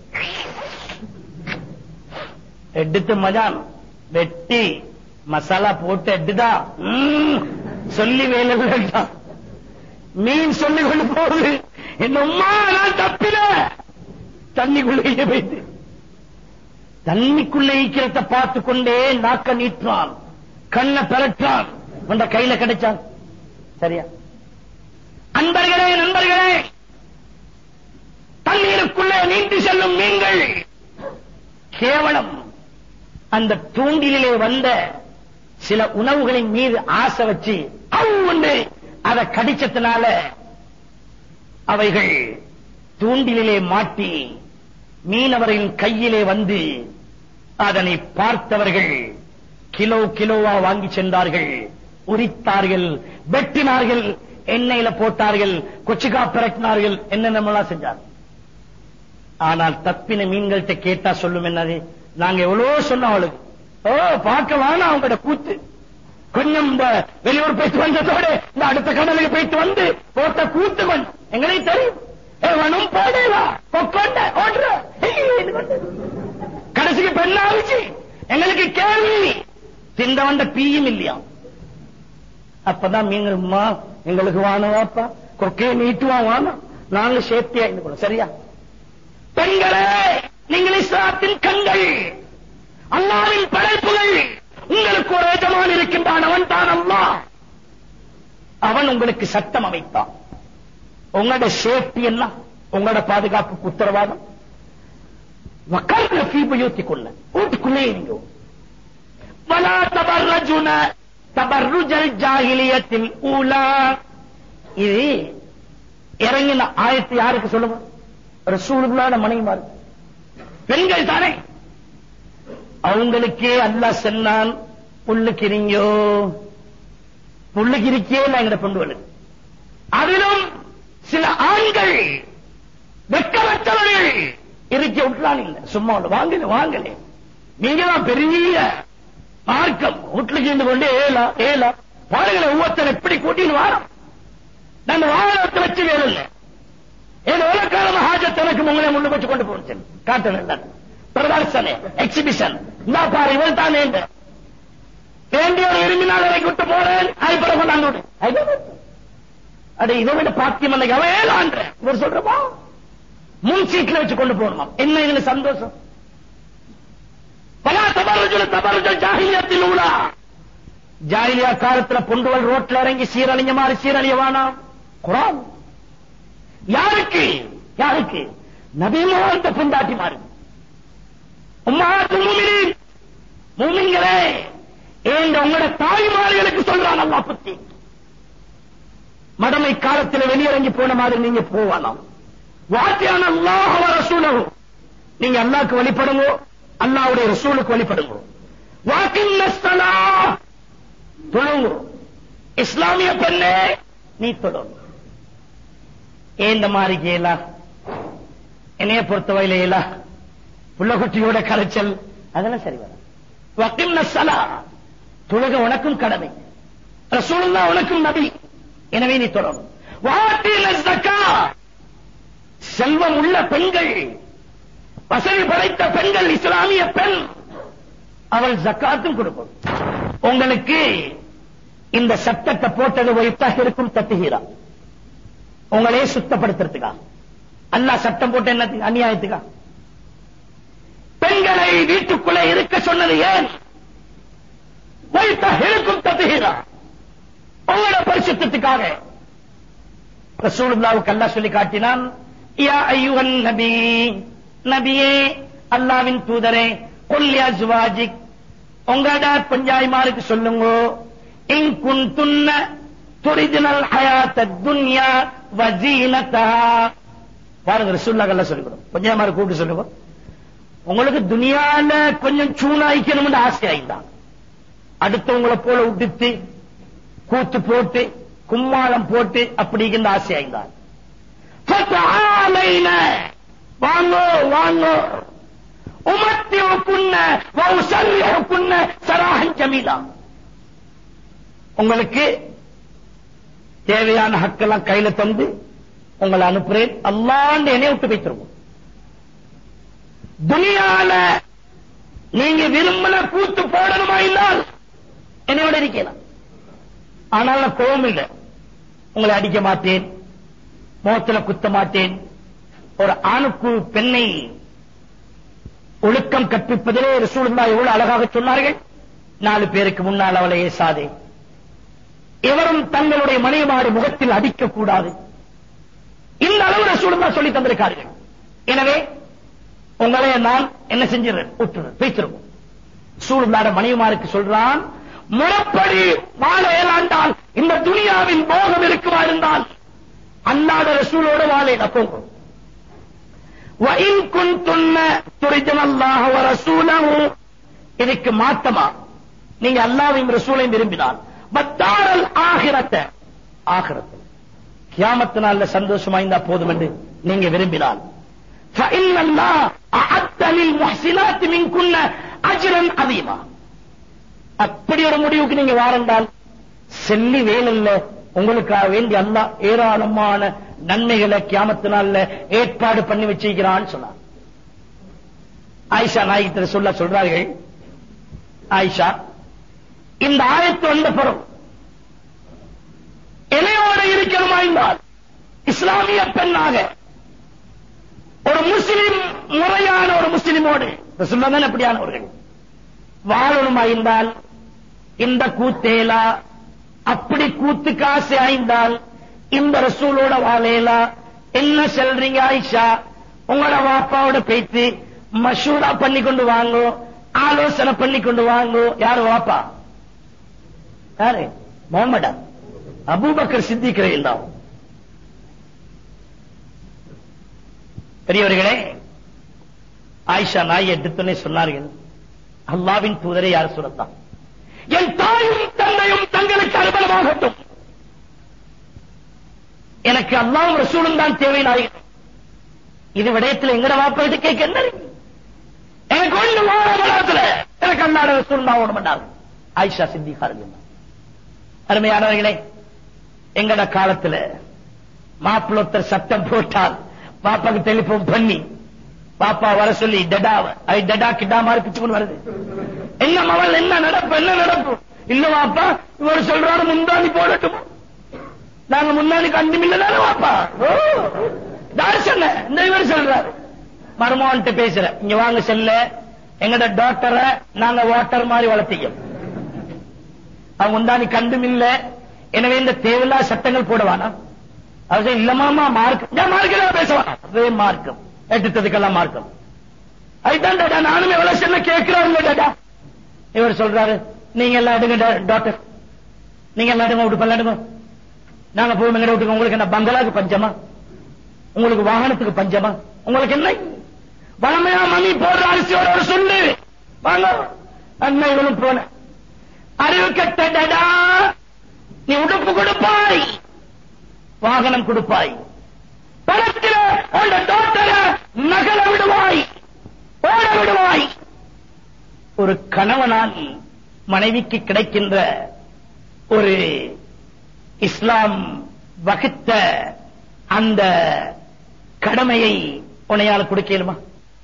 எடுத்து மஜான் வெட்டி மசாலா போட்டு எடுதா சொல்லி வேலை வேண்டாம். மீன் சொல்லி கொண்டு போகுது, என்னம்மா நான் தப்பில. தண்ணிக்குள்ளே போயிட்டு தண்ணிக்குள்ளே ஈக்கிறத பார்த்து கொண்டே நாக்க நீட்டான், கண்ணை பெறட்டான், உண்ட கையில கிடைச்சான். சரியா அன்பர்களே, நண்பர்களே, தண்ணீருக்குள்ளே நீந்தி செல்லும் மீன்கள் கேவலம் அந்த தூண்டிலே வந்த சில உணவுகளின் மீது ஆசை வச்சு அவுண்டு அதை கடிச்சத்தினால அவைகள் தூண்டிலே மாட்டி மீனவரின் கையிலே வந்து அதனை பார்த்தவர்கள் கிலோ கிலோவா வாங்கி சென்றார்கள், உரித்தார்கள், வெட்டினார்கள், எண்ணெயில போட்டார்கள், கொச்சிக்கா பிரட்டினார்கள், என்னென்னலாம் செஞ்சார்கள். ஆனால் தப்பின மீன்கள்கிட்ட கேட்டா சொல்லும் என்னது, நாங்க எவ்வளவு சொன்னோம் அவளுக்கு, ஓ பார்க்க வேணாம் அவங்களோட கூத்து, கொஞ்சம் இந்த வெளியூர் போயிட்டு வந்ததோட இந்த அடுத்த கடலுக்கு போயிட்டு வந்து போட்ட கூத்து கொஞ்சம் எங்களுக்கு தெரியும். வேணும் போடலாம் கொக்கொண்ட ஓடுற கடைசிக்கு பெண்ணாவிச்சு எங்களுக்கு கேள்வி திண்ட வந்த பீயும் இல்லையா. அப்பதான் மீன்களுமா எங்களுக்கு வானவாப்பா கொக்கையை நீட்டுவா வானம், நாங்க சேஃப்டியா இருந்து. சரியா பெண்களே, நீங்கள் இஸ்லாத்தின் கண்கள், அல்லாஹ்வின் படைப்புகள். உங்களுக்கு ஒரு எஜமான் இருக்கின்றான், அவன் தான் அல்லாஹ். அவன் உங்களுக்கு சட்டம் அமைத்தான். உங்களோட சேஃப்டி என்ன, உங்களோட பாதுகாப்புக்கு உத்தரவாதம். கொள்ள வீட்டுக்குள்ளே இருங்க. வலா தபர்ரஜுன தபர்ருஜல் ஜாஹிலியத்தில் ஊலா. இது இறங்கின ஆயத்து யாருக்கு சொல்லுங்க, ரசூலுல்லாஹ் மனைவிமார் பெண்கள் தானே. அவங்களுக்கே அல்லாஹ் சொன்னான், புள்ளுக்கிறீங்கோ புள்ளுக்கிறிக்கே எங்கட பொண்டுவது. அதிலும் சில ஆண்கள் வெட்கவற்றவர்கள் இருக்க விட்டுலாம் இல்லை, சும்மா வாங்கல வாங்கல. நீங்க தான் பெரிய மார்க்கம் வீட்டுக்கு இருந்து கொண்டு ஏலா ஏலா பாருங்களை ஒவ்வொருத்தர் எப்படி கூட்டின்னு வாரம். நம்ம வாகனத்தை வச்சு வேலை இல்லை, ஏன் உலகால ஹாஜத் எனக்கு உங்களை முன்னு வச்சு கொண்டு போச்சு காட்டல பிரதர்சனை எக்ஸிபிஷன். இந்த பாரு இவள் தான் வேண்டிய ஒரு விரும்பினால் அதை விட்டு போறேன் ஐப்பட கொண்டாண்டு அடே இதை விட பாக்கியம் அன்னைக்கு அவன் ஏழான்ற இவர் சொல்றப்பா முன் சீட்ல வச்சு கொண்டு போகணுமா, என்ன இதுல சந்தோஷம். பல தபருஜல் தபருஜல் ஜாஹிலியத்தில் உலா. ஜாஹிலியா காலத்துல பொண்டுகள் ரோட்ல இறங்கி சீரழிஞ்ச மாதிரி சீரழியவானா குரான். யாருக்கு யாருக்கு நபிமார்ந்த பொண்டாட்டி மாறு உம்மஹாத்துல் முஃமினீன் முஃமின்களே, ஏன் உங்களோட தாய்மார்களுக்கு சொல்றான் அல்லாஹ் பத்தி. மடமை காலத்தில் வெளியிறங்கி போன மாதிரி நீங்க போவானாம். வாத்தியான அல்லாஹ் வ ரசூலுஹு, நீங்க அல்லாஹ்க்கு வழிபடுங்க, அல்லாஹ்வுடைய ரசூலுக்கு வழிபடுங்க. வாக்கின்னஸ் ஸலாஹ், தொழுங்க. இஸ்லாமிய பெண்ணே நீ தொழுங்க. ஏந்த மாதிரி கேளா என்னைய பொறுத்தவரையில ஏலா புள்ளகுட்டியோட கரைச்சல் அதெல்லாம் சரி வர. வக்கின்னஸ் ஸலாஹ், தொழுக உனக்கும் கடமை, ரசூலுல்லாஹ் உனக்கும் நபி, எனவே நீ தொடரும். வாத்தினஸ் ஸகாத், செல்வம் உள்ள பெண்கள், வசதி படைத்த பெண்கள், இஸ்லாமிய பெண், அவள் ஜக்காத்தும் கொடுக்கும். உங்களுக்கு இந்த சட்டத்தை போட்டது வைத்தாக இருக்கும் தத்துகிறா, உங்களே சுத்தப்படுத்துறதுக்கா. அல்லாஹ் சட்டம் போட்ட என்ன அநியாயத்துக்கா? பெண்களை வீட்டுக்குள்ளே இருக்க சொன்னது ஏன்? வைத்தாக இருக்கும் தத்துகிறா, உங்களோட பரிசுத்தத்துக்காக. ரசூலுல்லாஹ்வுக்கு அல்லாஹ் சொல்லி காட்டினான், யா அய்யுஹன் நபி, நபியே அல்லாவின் தூதரே குல் யா அஸ்வாஜிக், உங்களோட பஞ்சாய்மாருக்கு சொல்லுங்க, இன் குன்துன்ன துரிதுனல் ஹயாத்தத் துன்யா வஸீனதஹா. பாருங்க ரசூலுல்லாஹ் சொல்லுங்க, பஞ்சாய்மாருக்கு கூப்பிட்டு சொல்லுங்க, உங்களுக்கு துனியால கொஞ்சம் சூனாய்க்கணும்னு ஆசை ஆயிட்டான், அடுத்தவங்களை போல உடுத்து கூத்து போட்டு கும்மாளம் போட்டு அப்படிங்கிற ஆசை ஆயிட்டான். வாங்கோ வாங்கோ உமத்தியுக்குன்ன வௌசல்லியுக்குன்ன சராஹன் ஜமீலா. உங்களுக்கு தேவையான ஹக்கெல்லாம் கையில தந்து உங்களை அனுப்புறேன், அல்லாஹ் என்னை விட்டு வைத்திருவோம். துனியால நீங்க விரும்பின கூத்து போடணுமா இல்லால் என்னோட இருக்கலாம், ஆனால் நான் கோபம் இல்லை, உங்களை அடிக்க மாட்டேன், முகத்துல குத்த மாட்டேன். ஒரு ஆணுக்கு பெண்ணை ஒழுக்கம் கற்பிப்பதிலே ரசூலுல்லாஹ் எவ்வளவு அழகாக சொன்னார்கள். நாலு பேருக்கு முன்னால் அவளை ஏசாதே, எவரும் தங்களுடைய மனைவிமாறு முகத்தில் அடிக்கக்கூடாது, இந்த அளவு ரசூலுல்லாஹ் சொல்லி தந்திருக்கார்கள். எனவே உங்களை நான் என்ன செஞ்சிருவேன், விட்டுருவேன், பேசிருவோம். ரசூலுல்லாஹ் மனைவிமாருக்கு சொல்றான், முறைப்படி வாழ இயலாண்டால் இந்த துனியாவின் போகம் இருக்குமா இருந்தால் அல்லாஹ் ரசூலோட வாழ போங்க. இதுக்கு மாத்தமா நீங்க அல்லாஹ்வையும் ரசூலையும் விரும்பினால் பத்தாரல் ஆகிரத்தை, ஆகிரத்தை கியாமத் நாள்ல சந்தோஷமா இருந்தா போதும் என்று நீங்க விரும்பினால் அப்படி ஒரு முடிவுக்கு நீங்க வாரண்டால் செல்லி வேலில்ல, உங்களுக்காக வேண்டி அல்லாஹ் ஏராளமான நன்மைகளை கியாமத்தினால ஏற்பாடு பண்ணி வச்சிருக்கிறான்னு சொன்னார். ஆயிஷா நாயகத்தில் சொல்ல சொல்றார்கள், ஆயிஷா இந்த ஆயத்து வந்த பிறகு இணையோட இருக்கிறமா இருந்தால் இஸ்லாமிய பெண்ணாக ஒரு முஸ்லிம், முறையான ஒரு முஸ்லிமோடு ரசூலுல்லாஹ் எப்படியானவர்கள் வாழணுமா இருந்தால் இந்த கூத்தேலா, அப்படி கூத்து காசு ஆய்ந்தால் இந்த ரசூலோட வாழையலா. என்ன சொல்றீங்க ஆயிஷா, உங்களோட வாப்பாவோட பேச்சு மஷூரா பண்ணி கொண்டு வாங்கோ, ஆலோசனை பண்ணி கொண்டு வாங்கோ. யாரு வாப்பா? யாரு? முகமடா? அபூபக்கர் சித்திக் ரலியல்லாஹு. பெரியவர்களே, ஆயிஷா நாய் எடுத்துனே சொன்னார்கள், அல்லாஹ்வின் தூதரே யார் சொல்லத்தான், என் தாயும் தந்தையும் தங்களுக்கு அனுபவமாகட்டும், எனக்கு அல்லாஹ்வும் ரசூலும் தான் தேவை நாயகம். இது விடயத்தில் எங்கட வாப்பா கேட்க என்ன எனக்கு ஒண்ணு வாழத்துல எனக்கு அல்லாஹ் ரசூல் தான் ஓட மாட்டாங்க. ஆயிஷா சித்திகா ரலியல்லாஹு. அருமையானவர்களே, எங்கட காலத்துல மாப்பிள்ளொத்தர் சத்தம் போட்டால் பாப்பாக்கு டெலிபோன் பண்ணி பாப்பா வர சொல்லி டடாவ ஐ டடா கிட்டா மாதிரி பிச்சுக்கொண்டு வருது. என்ன மவள், என்ன நடப்பு, என்ன நடப்பு? இல்ல வாப்பா இவர் சொல்றாரு முந்தாணி போடட்டும், நாங்க முன்னாடி கண்டுமில்ல வாப்பா. தாசன இந்த இவர் சொல்றாரு, மருமகன்ட்ட பேசுற, இங்க வாங்க செல்ல, எங்கட டாக்டரை நாங்க வாட்டர் மாதிரி வளர்த்திக்க, அவங்க முந்தாணி கண்டுமில்ல, எனவே இந்த தேவையில்லா சட்டங்கள் போடவானா. அது இல்லமாமா மார்க் மார்க்கெல்லாம் பேசவானா, அதே மார்க்கம் எடுத்ததுக்கெல்லாம் மார்க்கம். அதுதான் டாடா நானும் எவ்வளவு செல்ல கேட்கிறாருங்க டாடா. இவர் சொல்றாரு, நீங்க எல்லாம் எடுங்க டாக்டர், நீங்க எல்லாம் எடுங்க, விட்டு பல்லாடுங்க, நாங்க போய் எங்க விட்டுங்க. உங்களுக்கு என்ன பங்களாக்கு பஞ்சமா, உங்களுக்கு வாகனத்துக்கு பஞ்சமா, உங்களுக்கு என்ன வளமையா மணி போடுற அரிசியோட ஒரு சொல்லு வாங்க. அண்ணா இவனும் போன அறிவு கட்ட டடா, நீ உடுப்பு கொடுப்பாய், வாகனம் கொடுப்பாய், பணத்தில் உள்ள டாக்டரை நகல விடுவாய், ஓட விடுவாய். ஒரு கணவனால் மனைவிக்கு கிடைக்கின்ற ஒரு இஸ்லாம் வகுத்த அந்த கடமையை உன்னையால் கொடுக்கலுமா?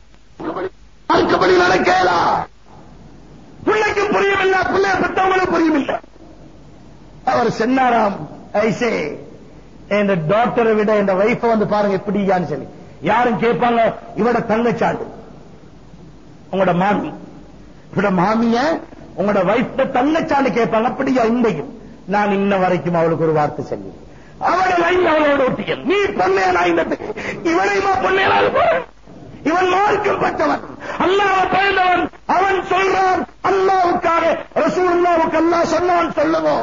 நடக்கலாம். பிள்ளைக்கும் புரியவில்லை, பிள்ளை பெற்றவங்களும் புரியவில்லை. அவர் சொன்னாராம், ஐசே என் டாக்டரை விட என் வைஃப வந்து பாருங்க எப்படியான்னு சொல்லி. யாரும் கேட்பாங்க, இவட தங்கச்சாண்டு உங்களோட மாமி, இவட மாமிய உங்களோட வைஃப் தங்கச்சாண்டு கேட்பாங்க. அப்படியா? இன்றைக்கும் நான் இன்ன வரைக்கும் அவளுக்கு ஒரு வார்த்தை சொல்லி, அவளை லைன் அவளோட ஒட்டியல், நீ பொண்ணையா நான் இவனையுமா பொண்ணையா போறேன், இவன் மார்க்கம் பட்டவன், அல்லாஹ்வை பயந்தவன். அவன் சொல்றான் அல்லாஹ்வுக்காக ரசூலுல்லாஹ்வுக்கு அல்லாஹ் சொன்னான் சொல்லுவோம்.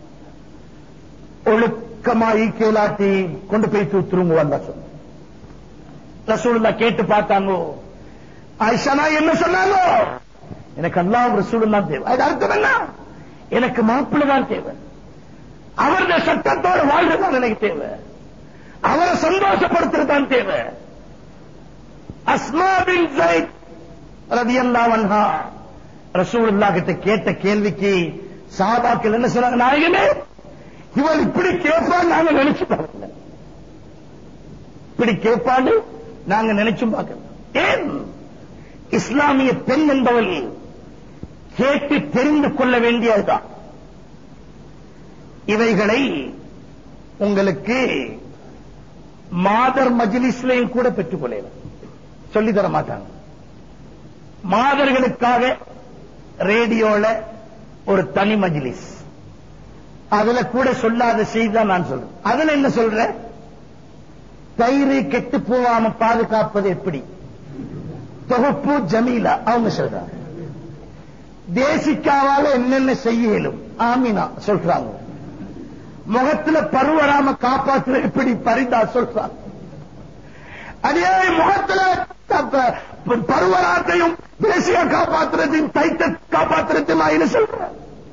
ஒழுக்கமாய் கேளாட்டி கொண்டு போய் தூத்துருங்க சொன்ன ரசூலுல்லாஹ் கேட்டு பார்த்தாங்க. ஆயிஷா என்ன சொன்னாங்க? எனக்கு அல்லாஹ் ரசூலும் தான் தேவை. அது அர்த்தம் என்ன? எனக்கு மாப்பிள்ளை தான் தேவை. அவருடைய சட்டத்தோடு வாழ்றதுதான் எனக்கு தேவை. அவரை சந்தோஷப்படுத்துறதுதான் தேவை. அஸ்மா பின் ஸைத் ரலியல்லாஹு அன்ஹா ரசூலுல்லாஹ் கிட்ட கேட்ட கேள்விக்கு சஹாபாக்கள் என்ன சொன்னாங்க? நாயகமே, இவன் இப்படி கேட்பான்னு நாங்க நினைச்சு பார்க்கல. இப்படி கேட்பான்னு நாங்க நினைச்சும் பார்க்கல. ஏன்? இஸ்லாமிய பெண் என்பவள் கேட்டு தெரிந்து கொள்ள வேண்டியதுதான். இவைகளை உங்களுக்கு மாதர் மஜ்லிஸ்லையும் கூட பெற்றுக் கொள்ளலாம். சொல்லி தர மாட்டாங்க. மாதர்களுக்காக ரேடியோல ஒரு தனி மஜ்லிஸ், அதுல கூட சொல்லாத செய்திதான் நான் சொல்றேன். அதுல என்ன சொல்ற? தயிரை கெட்டு போகாம பாதுகாப்பது எப்படி? தொகுப்பு ஜமீலா அவங்க சொல்றாங்க. தேசிக்காவால என்னென்ன செய்ய இயலும் ஆமினா சொல்றாங்க. முகத்துல பருவராம காப்பாற்ற எப்படி பரிதா சொல்றாங்க. அதே முகத்துல பருவராத்தையும் தேசிய காப்பாற்றுறதையும் தைத்த காப்பாற்றுறதையும் நான் சொல்றேன்.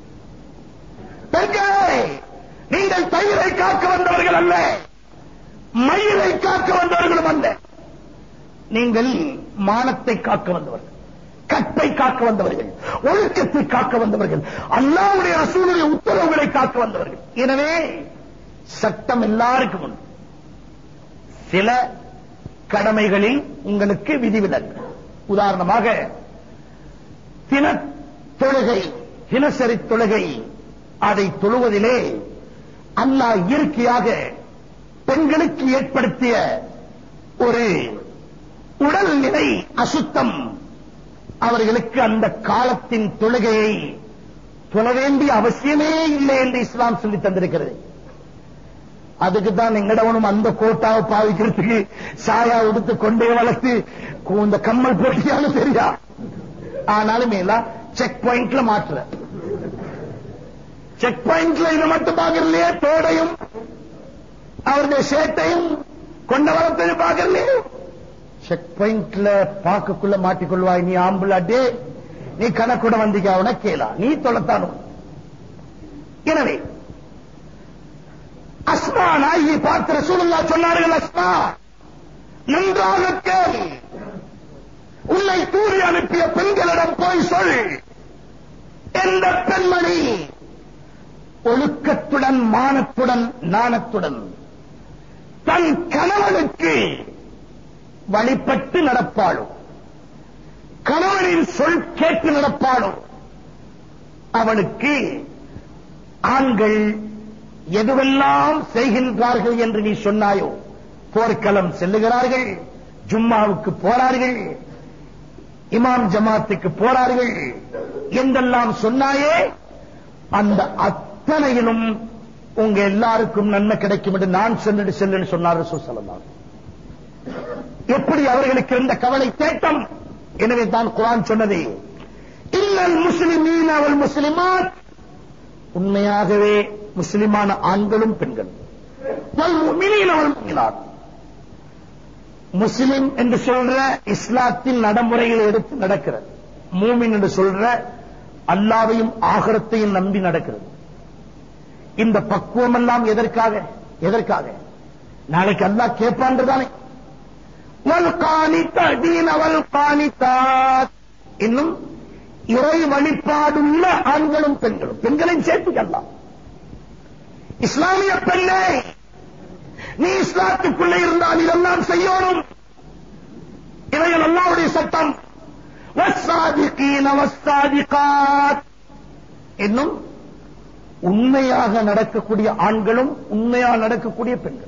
நீங்கள் தயிரை காக்க வந்தவர்கள் அல்ல, மயிலை காக்க வந்தவர்களும் அல்ல. நீங்கள் மானத்தை காக்க வந்தவர்கள், கட்டை காக்க வந்தவர்கள், ஒழுக்கத்தை காக்க வந்தவர்கள், அல்லாஹ்வுடைய ரசூலுடைய உத்தரவுகளை காக்க வந்தவர்கள். எனவே சட்டம் எல்லாருக்கும் உண்டு. சில கடமைகளில் உங்களுக்கு விதிவிலக்கு. உதாரணமாக தின தொழுகை, தினசரி தொழுகை, அதை தொழுவதிலே அல்லாஹ் இயற்கையாக பெண்களுக்கு ஏற்படுத்திய ஒரு உடல்நிலை அசுத்தம் அவர்களுக்கு அந்த காலத்தின் தொழுகையை தொழ வேண்டிய அவசியமே இல்லை என்று இஸ்லாம் சொல்லி தந்திருக்கிறது. அதுக்குத்தான் எங்கடவனும் அந்த கோட்டாவை பாவிக்கிறதுக்கு சாயா உடுத்து கொண்டே வளர்த்து இந்த கம்மல் போட்டியாலும் தெரியா. ஆனாலும் செக் பாயிண்ட்ல மாற்ற செக் பாயிண்ட்ல இதை மட்டும் பார்க்கலையே, தோடையும் அவருடைய சேட்டையும் கொண்ட வளர்த்தையும் பார்க்கலையே. செக் பாயிண்ட்ல பார்க்கக்குள்ள மாட்டிக்கொள்வாய். நீ ஆம்புலாட்டே, நீ கணக்குட வந்திக்க அவன கேளா, நீ தொலைத்தானும். எனவே அஸ்மா நாயகி பார்த்து ரசூலுல்லாஹ் சொன்னார்கள், அஸ்மா நன்றாக கேள், உன்னை தூரி அனுப்பிய பெண்களிடம் போய் சொல், எந்த பெண்மணி ஒழுக்கத்துடன் மானத்துடன் நாணத்துடன் தன் கணவனுக்கு வழிபட்டு நடப்பாளோ, கணவனின் சொல் கேட்டு நடப்பாளோ, அவனுக்கு ஆண்கள் எதுவெல்லாம் செய்கின்றார்கள் என்று நீ சொன்னாயோ, போர்க்களம் செல்லுகிறார்கள், ஜும்மாவுக்கு போறார்கள், இமாம் ஜமாத்துக்கு போறார்கள் என்றெல்லாம் சொன்னாயே, அந்த அத்தனையிலும் உங்க எல்லாருக்கும் நன்மை கிடைக்கும் என்று நான் சொல்லிட்டு செல்லுன்னு சொன்னார் ரசூல் ஸல்லல்லாஹு அலைஹி வஸல்லம். எப்படி அவர்களுக்கு இருந்த கவலை தேட்டம். எனவே தான் குர்ஆன் சொன்னது, இல்லல் முஸ்லிமீன வல் முஸ்லிமாத், உண்மையாகவே முஸ்லிமான ஆண்களும் பெண்களும், வல் முஃமினீன வல் முஃமினாத், முஸ்லிம் என்று சொல்ற இஸ்லாத்தின் நடைமுறைகளை எடுத்து நடக்கிறது, மூமின் என்று சொல்ற அல்லாஹ்வையும் ஆகிரத்தையும் நம்பி நடக்கிறது. இந்த பக்குவம் எல்லாம் எதற்காக? எதற்காக? நாளைக்கு அல்லாஹ் கேட்பான்றதானே. வல் கானிதீன வல் கானிதாத், இன்னும் இறை வழிபாடுள்ள ஆண்களும் பெண்களும், பெண்களையும் சேர்த்துக்கலாம். இஸ்லாமிய பெண்ணே, நீ இஸ்லாத்துக்குள்ளே இருந்தால் இதெல்லாம் செய்யணும். இவைகள் அல்லாஹ்வுடைய சட்டம். வஸ்ஸாதிகீன வஸ்ஸாதிகாத், இன்னும் உண்மையாக நடக்கக்கூடிய ஆண்களும் உண்மையாக நடக்கக்கூடிய பெண்கள்.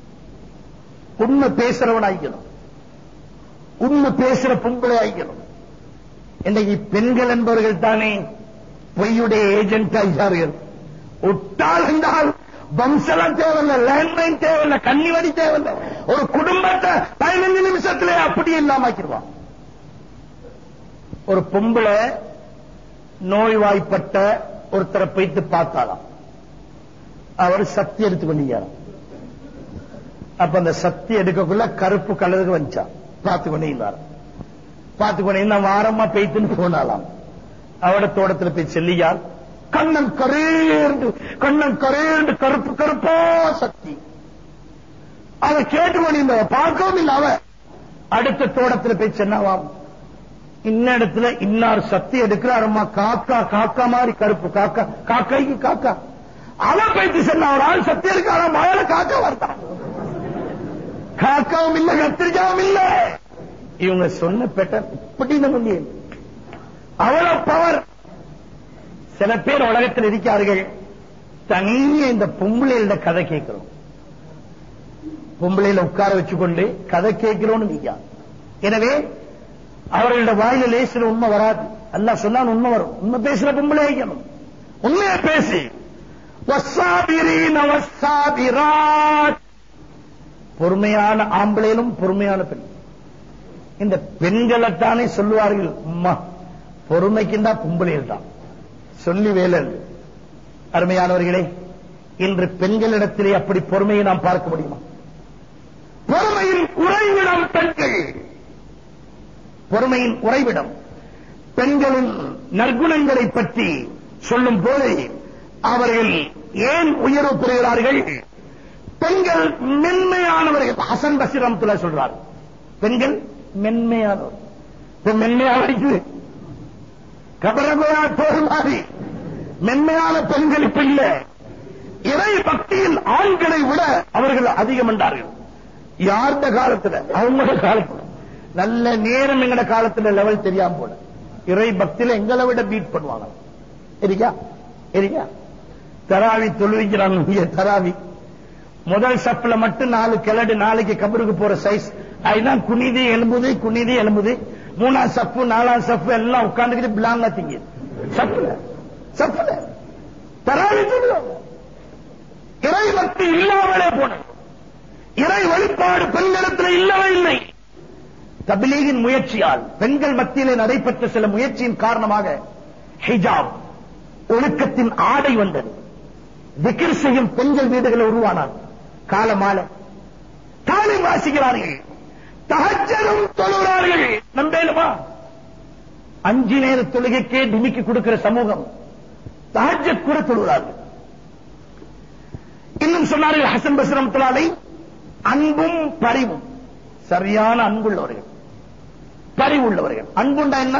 உண்மை பேசுறவன் ஆகிக்கணும், உண்மை பேசுற பொம்பளை ஆகிக்கணும். இன்றைக்கு பெண்கள் என்பவர்கள் தானே பொய்யுடைய ஏஜென்ட் ஆகிறார்கள். ஒட்டால் என்றால் வம்சலம் தேவையில்லை, லேண்ட்லைன் தேவையில்லை, கன்னிவடி தேவையில்லை, ஒரு குடும்பத்தை பதினைந்து நிமிஷத்திலே அப்படி இல்லாம ஆக்கிடுவான். ஒரு பொம்பளை நோய்வாய்ப்பட்ட ஒருத்தரை போய்த்து பார்த்தாலாம். அவர் சக்தி எடுத்து கொண்டீங்க. அப்ப அந்த சக்தி எடுக்கக்குள்ள கருப்பு கலருக்கு வந்துச்சா பார்த்து கொண்டீங்க. பார்த்து கொண்டீங்க வாரமா பெய்த்துன்னு போனாலாம். அவட தோட்டத்தில் போய் செல்லியால் கண்ணன் கரேண்டு கண்ணன் கரேண்டு கருப்பு கருப்பா சக்தி. அதை கேட்டு கொண்டீங்க பார்க்கவும் இல்லை. அவ அடுத்த தோட்டத்தில் போய் சென்னவாம், இன்ன இடத்துல இன்னார் சக்தி எடுக்கிறாரம்மா, காக்கா காக்கா மாதிரி கருப்பு காக்கா, காக்காய்க்கு காக்கா. அவன் போயிட்டு சொன்ன ஒரு ஆள் சக்தி எடுக்கார மழையில காக்கா வரத்தான். காக்காவும் இல்ல கத்திரிக்காவும் இல்ல. இவங்க சொன்ன பெட்டர் இப்படி முடியும். அவ்வளவு பவர். சில பேர் உலகத்தில் இருக்கிறார்கள், தனியே இந்த பொம்பளையில கதை கேட்கிறோம். பொம்பளையில உட்கார வச்சுக்கொண்டு கதை கேட்கிறோம் நீங்க. எனவே அவர்களோட வாயில லேசில உண்மை வராது. அல்லாஹ் சொன்னான் உண்மை வரும். உண்மை பேசுற பொம்பளை ஆகிக்கணும். உண்மையை பேசி பொறுமையான ஆம்பளையிலும் பொறுமையான பெண். இந்த பெண்களைத்தானே சொல்லுவார்கள், அம்மா பொறுமைக்குண்டா பொம்பளையில் தான் சொல்லி வேலை. அருமையானவர்களே, இன்று பெண்களிடத்திலே அப்படி பொறுமையை நாம் பார்க்க முடியுமா? பொறுமையின் உறைவிடம் பெண்கள். பொறுமையின் உறைவிடம். பெண்களின் நற்குணங்களை பற்றி சொல்லும் போது அவர்கள் ஏன் உயர்வு பெறுகிறார்கள்? பெண்கள் மென்மையானவர்கள். ஹசன் பஸ்ரி ரஹ்மத்துல்லாஹி சொல்றார், பெண்கள் மென்மையானவர். மென்மையாக இருக்குது கபரகோயா தோறு மாறி மென்மையான பெண்கள் இப்ப இல்ல. இறை பக்தியில் ஆண்களை விட அவர்கள் அதிகம் என்றார்கள். யார்ந்த காலத்துல? அவங்களோட காலத்துல. நல்ல நேரம் எங்கட காலத்துல லெவல் தெரியாம போல இறை பக்தியில எங்களை விட பீட் பண்ணுவாங்க. இருக்கா இருக்கா தராவி தொழுவிக்கிறாங்க. தராவி முதல் சப்புல மட்டும் நாலு கிளடு நாளைக்கு கபருக்கு போற சைஸ். அதுதான் குனிதி எலும்புது குனிதி எலும்புது. மூணாம் சப்பு நாலாம் சப்பு எல்லாம் உட்கார்ந்துக்கிட்டு பிளாங்கா திங்க சப்புல சப்புல தராவி சொல்லுவாங்க. இறை பக்தி இல்லாமலே போன இறை வழிபாடு பெண்களிடத்தில் இல்லவே இல்லை. தபிலீகின் முயற்சியால் பெண்கள் மத்தியிலே நடைபெற்ற சில முயற்சியின் காரணமாக ஹிஜாப் ஒழுக்கத்தின் ஆடை வந்தது. திக்ர் செய்யும் பெண்கள் வீடுகளை உருவானார். காலமால தாலிம் வாசிக்கிறார்கள், தஹஜ்ஜுதும் தொழுகிறார்கள். நம்பேலுமா? அஞ்சு நேர தொழுகைக்கே டிமிக்கி கொடுக்கிற சமூகம் தஹஜ்ஜத் கூட தொழுகிறார்கள். இன்னும் சொன்னார்கள் ஹசன் பஸ்ரி ரஹ்மத்துல்லாஹி அலைஹி, அன்பும் பரிவும். சரியான அன்புள்ளவர்கள், பரிவுள்ளவர்கள். அன்புண்டா என்ன?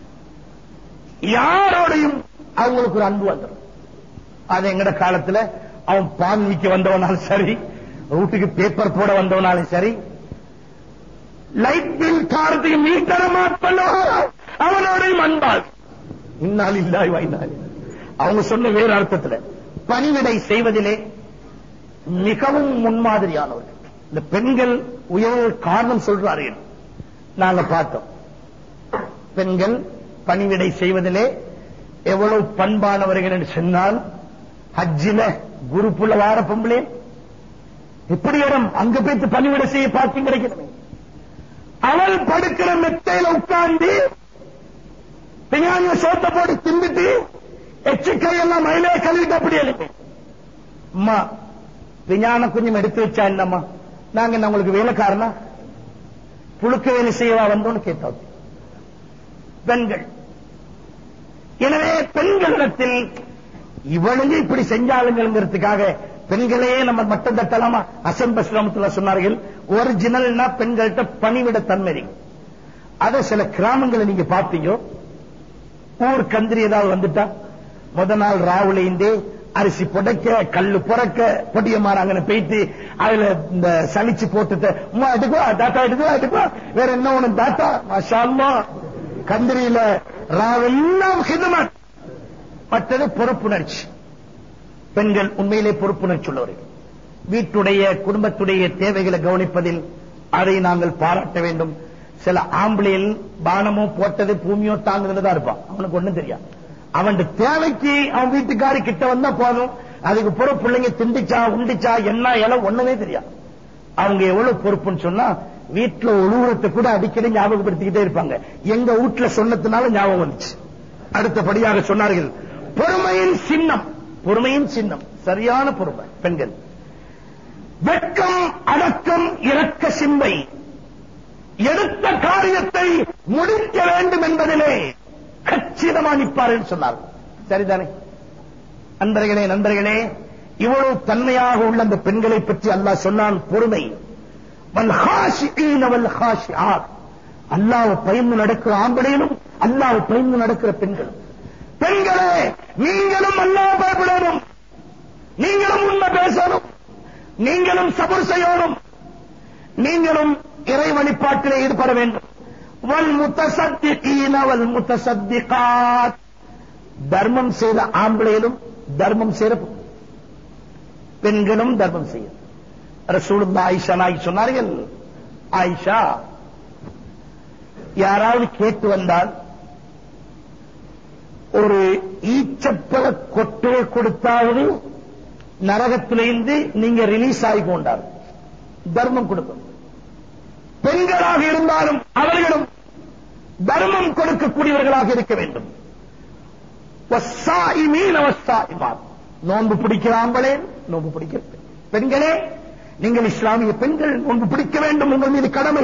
யாரோடையும் அவங்களுக்கு ஒரு அன்பு வந்துடும். அது எங்கட காலத்துல அவன் பால் விற்க வந்தவனாலும் சரி, வீட்டுக்கு பேப்பர் போட வந்தவனாலும் சரி, லைட் பில் காரத்துக்கு மீட்டரமா அவனோடையும் அன்பால் இன்னால் இல்லாய் வாய்ந்தால். அவங்க சொன்ன வேறு அர்த்தத்தில் பணிவிடை செய்வதிலே மிகவும் முன்மாதிரியானவர்கள். இந்த பெண்கள் உயர்வு காரணம் சொல்றார்கள். நாங்க பார்த்தோம், பெண்கள் பணிவிடை செய்வதிலே எவ்வளவு பண்பானவர்கள் என்று சொன்னால், ஹஜ்ஜில குருப்புல வார பொம்பளே எப்படி இடம் அங்க போய்த்து பணிவிடை செய்ய பார்த்து கிடைக்கிறது. அவள் படுக்கிற மெத்தையில உட்கார்ந்து பின்னாடி சோத்த போட்டு திம்பிட்டு எச்சு கையெல்லாம் மயிலே கழுவிட்டு அப்படி எழுப்பி, அம்மா விஞ்ஞான கொஞ்சம் எடுத்து வச்சா என்னம்மா, நாங்க என்ன உங்களுக்கு வேலைக்காரனா புழுக்க வேலை செய்யவா வந்தோன்னு கேட்டோம் பெண்கள். எனவே பெண்களிடத்தில் இவளுங்க இப்படி செஞ்சாளுங்கிறதுக்காக பெண்களையே நம்ம மட்டம் தட்டலாமா? ஹசன் பஸ்ரி ரஹ்மத்துல்லாஹி சொன்னார்கள், ஒரிஜினல்னா பெண்கள்கிட்ட பணிவிட தன்மை இருக்கு. அத சில கிராமங்களை நீங்க பாப்பீங்க, ஊர் கந்திரி ஏதாவது வந்துட்டா முத நாள் ராவுலேந்தே அரிசி புடைக்க கல்லு புறக்க பொடிய மாறாங்க போயிட்டு அதுல இந்த சளிச்சு போட்டு எடுக்குவா தாத்தா எடுக்குவா எடுக்குவா வேற என்ன ஒண்ணு தாத்தா மாஷா அல்லாஹ் கந்திரியில ராவெல்லாம் ஹிதமத். மற்றது பொறுப்புணர்ச்சி. பெண்கள் உண்மையிலே பொறுப்புணர்ச்சி உள்ளவர்கள். வீட்டுடைய குடும்பத்துடைய தேவைகளை கவனிப்பதில் அதை நாங்கள் பாராட்ட வேண்டும். சில ஆம்பளையில் பானமோ போட்டது பூமியோ தாங்குதுதான் இருப்பான், அவனுக்கு ஒண்ணும் தெரியாது. அவன் தேவைக்கு அவன் வீட்டுக்காரி கிட்ட வந்தா போதும், அதுக்கு பொறுப்பு பிள்ளைங்க திண்டிச்சா உண்டிச்சா என்ன இலை ஒண்ணுமே தெரியாது. அவங்க எவ்வளவு பொறுப்புன்னு சொன்னா, வீட்டுல உழுவுறத்தை கூட அடிக்கடி ஞாபகப்படுத்திக்கிட்டே இருப்பாங்க. எங்க வீட்டுல சொன்னதுனால ஞாபகம் வந்துச்சு. அடுத்தபடியாக சொன்னார்கள், பொறுமையின் சின்னம். பொறுமையின் சின்னம் சரியான பொறுமை பெண்கள். வெட்கம், அடக்கம், இரக்க சிந்தை, எடுத்த காரியத்தை முடிக்க வேண்டும் என்பதிலே கச்சிதமாக நிற்பார்கள் சொன்னார். சரிதானே நண்பர்களே? நண்பர்களே, இவ்வளவு தன்மையாக உள்ள அந்த பெண்களை பற்றி அல்லாஹ் சொன்னான் பொறுமை. அல்லாஹ் பயந்து நடக்கிற ஆம்பளையிலும் அல்லாஹ் பயந்து நடக்கிற பெண்கள். பெண்களே, நீங்களும் அல்லாஹ் பயப்படணும், நீங்களும் உண்மை பேசணும், நீங்களும் சபர் செய்யணும், நீங்களும் இறை வழிபாட்டிலே ஈடுபட வேண்டும். வல் முத்தசத்திகீன வல் முத்தசத்திகாத், தர்மம் செய்த ஆம்பளையிலும் தர்மம் செய்த பெண்களும் தர்மம் செய்ய. ரசூலுல்லாஹி ஆயிஷா நாயகி சொன்னார்கள், ஆயிஷா, யாராவது கேட்டு வந்தால் ஒரு ஈச்சப்பழ கொட்டையை கொடுத்தாவது நரகத்திலிருந்து நீங்க ரிலீஸ் ஆகி கொண்டார். தர்மம் கொடுக்கும். பெண்களாக இருந்தாலும் அவர்களும் தர்மம் கொடுக்கக்கூடியவர்களாக இருக்க வேண்டும். நோன்பு பிடிக்கிறாங்களே, நோன்பு பிடிக்க பெண்களே, நீங்கள் இஸ்லாமிய பெண்கள் நோன்பு பிடிக்க வேண்டும், உங்கள் மீது கடமை.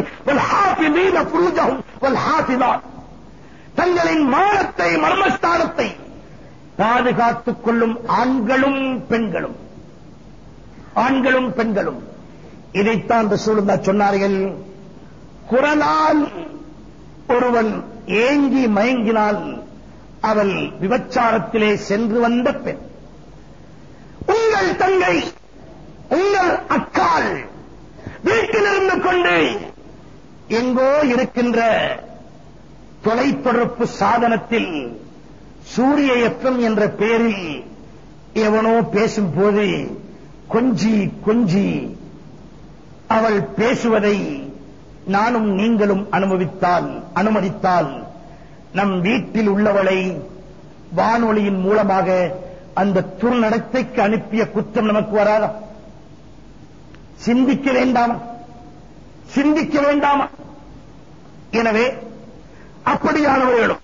தங்களின் மானத்தை, மர்மஸ்தானத்தை பாதுகாத்துக் கொள்ளும் ஆண்களும் பெண்களும், ஆண்களும் பெண்களும். இதைத்தான் ரசூலுல்லாஹ் சொன்னார்கள். குரலால் ஒருவன் ஏங்கி மயங்கினால் அவள் விபச்சாரத்திலே சென்று வந்த பெண். உங்கள் தங்கை, உங்கள் அக்காள் வீட்டில் இருந்து கொண்டு எங்கோ இருக்கின்ற தொலைத்தொடர்பு சாதனத்தில் சூரிய எஃப்எம் என்ற பெயரில் எவனோ பேசும் போது கொஞ்சி கொஞ்சி அவள் பேசுவதை நானும் நீங்களும் அனுபவித்தால் அனுமதித்தால் நம் வீட்டில் உள்ளவளை வானொலியின் மூலமாக அந்த துர்நடத்தைக்கு அனுப்பிய குற்றம் நமக்கு வராதா? சிந்திக்க வேண்டாமா? சிந்திக்க வேண்டாமா? எனவே அப்படியானவர்களும்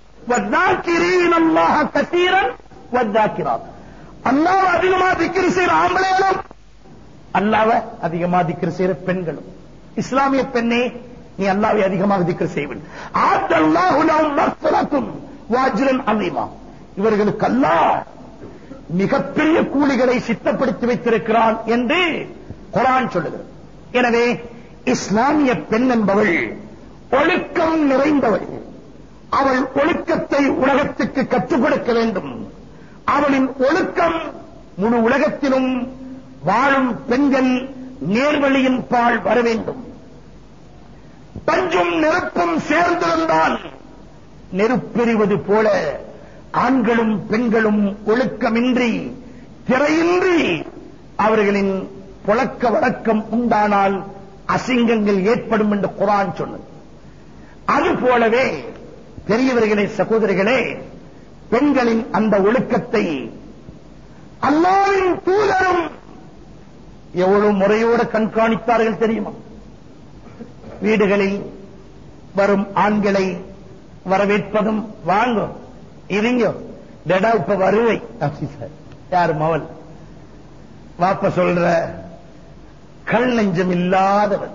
அல்லாஹ் அதிகமா திக்ர் செய்கிற ஆம்பளைகளும் அல்லாஹ்வை அதிகமா திக்ர் செய்கிற பெண்களும். இஸ்லாமிய பெண்ணே, நீ அல்லாஹ்வை அதிகமாக திக்ர் செய்வன். ஆத்தல்லாஹு லஹும் மக்ஃபிரத்துன் வ அஜ்ரன் அஸீமா. இவர்களுக்கு அல்லாஹ் மிகப்பெரிய கூலிகளை சித்தப்படுத்தி வைத்திருக்கிறான் என்று குர்ஆன் சொல்லுகிறது. எனவே இஸ்லாமிய பெண் என்பவள் ஒழுக்கம் நிறைந்தவள். அவள் ஒழுக்கத்தை உலகத்துக்கு கற்றுக் கொடுக்க வேண்டும். அவளின் ஒழுக்கம் முழு உலகத்திலும் வாழும் பெண்கள் நேர்வழியின் பால் வர வேண்டும். பஞ்சும் நெருப்பும் சேர்ந்திருந்தால் நெருப்பெறிவது போல ஆண்களும் பெண்களும் ஒழுக்கமின்றி திரையின்றி அவர்களின் புழக்க வழக்கம் உண்டானால் அசிங்கங்கள் ஏற்படும் என்று குர்ஆன் சொன்னது. அதுபோலவே பெரியவர்களே, சகோதரிகளே, பெண்களின் அந்த ஒழுக்கத்தை அல்லாஹ்வின் தூதரும் எவ்வளவு முறையோடு கண்காணித்தார்கள் தெரியுமா? வீடுகளில் வரும் ஆண்களை வரவேற்பதும், வாங்க இருங்க டடா இப்ப வருவை யாரு மவள் வாப்ப சொல்ற கல் நெஞ்சம் இல்லாதவன்,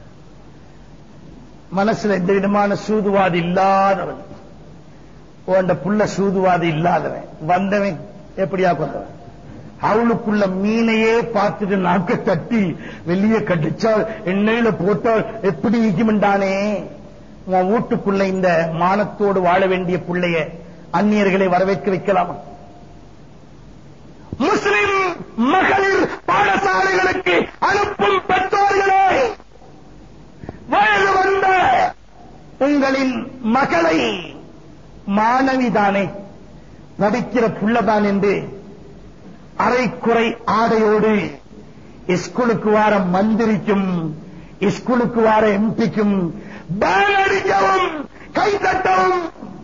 மனசுல எந்த விதமான சூதுவாதி இல்லாதவன், உண்ட புள்ள சூதுவாதி இல்லாதவன், வந்தவன் எப்படியா கொண்டவன், அவளுக்குள்ள மீனையே பார்த்துட்டு நாக்க தட்டி வெளியே கட்டிச்சால் எண்ணெயில போட்டால் எப்படி ஈக்குமெண்டானே. உன் வீட்டுக்குள்ள இந்த மானத்தோடு வாழ வேண்டிய பிள்ளைய அந்நியர்களை வரவேற்க வைக்கலாமா? முஸ்லிம் மகளிர் பாடசாலைகளுக்கு அனுப்பும் பெற்றோர்களே, வயது வந்த உங்களின் மகளை மாணவிதானே, நடிக்கிற புள்ளதான் என்று அரைக்குறை ஆடையோடு ஸ்கூலுக்கு வார மந்திரிக்கும் ஸ்கூலுக்கு வார எம்பிக்கும் பேன் அடிக்கவும் கை தட்டவும்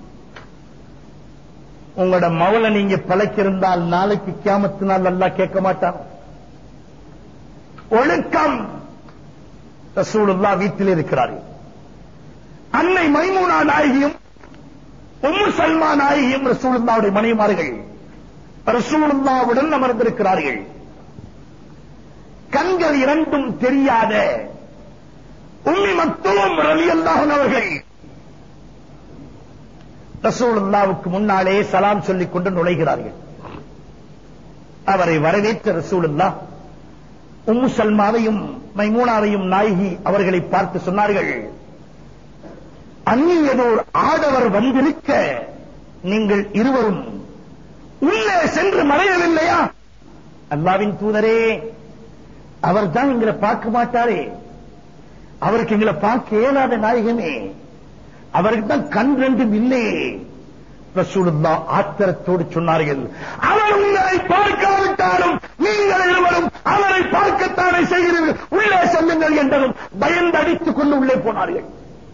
உங்களோட மவளை நீங்க பழக்கிருந்தால் நாளைக்கு கியாமத்து நாள் அல்லாஹ் கேட்க மாட்டான். ஒழுக்கம் ரசூலுல்லாஹ் வீட்டில் இருக்கிறார்கள். அன்னை மைமூனா நாயகியும் உம்மு சல்மா நாயகியும் ரசூலுல்லாஹ்வுடைய மனைவிமார்கள் ரசூலுல்லாஹ்வுடன் அமர்ந்திருக்கிறார்கள். கண்கள் இரண்டும் தெரியாத உம்மி மக்தூம் ரலியல்லாஹு அன்ஹா அவர்கள் ரசூலுல்லாஹ்வுக்கு முன்னாலே சலாம் சொல்லிக் கொண்டு நுழைகிறார்கள். அவரை வரவேற்ற ரசூலுல்லாஹ் உம்மு சல்மாவையும் மைமூனாவையும் நாயகி அவர்களை பார்த்து சொன்னார்கள், அந்நியதோர் ஆடவர் வந்திருக்க நீங்கள் இருவரும் உள்ளே சென்று மறையவில்லையா? அல்லாஹ்வின் தூதரே, அவர் தான் எங்களை பார்க்க மாட்டாரே, அவருக்கு எங்களை பார்க்க இயலாத நாயகமே, அவருக்கு தான் கண் ரெண்டும் இல்லையே. ரசூலுல்லாஹ் ஆத்திரத்தோடு சொன்னார்கள், அவர் உங்களை பார்க்காவிட்டாலும் நீங்கள் இருவரும் அவரை பார்க்கத்தானே செய்கிறீர்கள், உள்ளே செல்லுங்கள் என்றதும் பயந்து அடித்துக் கொண்டு உள்ளே போனார்கள்.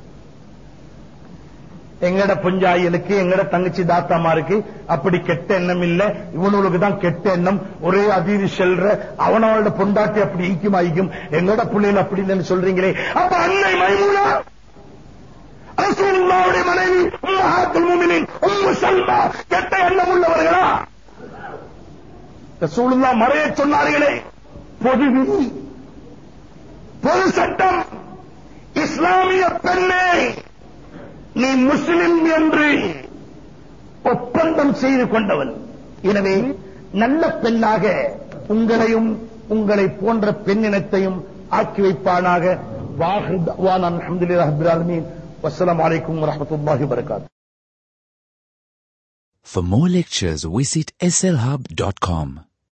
எங்கட புஞ்சாயிலுக்கு எங்கட தங்கச்சி தாத்தாமாருக்கு அப்படி கெட்ட எண்ணம் இல்ல, இவனுக்கு தான் கெட்ட எண்ணம், ஒரே அதீதி செல்ற அவனோட பொண்டாட்டி அப்படி ஈக்கும் ஆயிக்கும், எங்கட பிள்ளைகள் அப்படி இல்லைன்னு சொல்றீங்களே. அப்ப அன்னை மைமூனா ரசூலுல்லாஹ்வுடைய மனைவி உம்மஹாத்துல் முஃமினீன் உம்மு சல்மா கெட்ட எண்ணம் உள்ளவர்களா? ரசூலுல்லாஹ் மறைய சொன்னார்களே, பொது விதி, பொது சட்டம், இஸ்லாமிய பெண்ணே நீ முஸ்லிம் என்று ஒப்பந்தம் செய்து கொண்டவன், எனவே நல்ல பெண்ணாக உங்களையும் உங்களை போன்ற பெண்ணினத்தையும் ஆக்கி வைப்பானாக. வாஹிர் தஅவானா அல்ஹம்துலில்லாஹி ரப்பில் ஆலமீன். வஸ்ஸலாமு அலைக்கும் வரஹ்மத்துல்லாஹி வபரகாத்துஹு. For more lectures, visit S L hub dot com.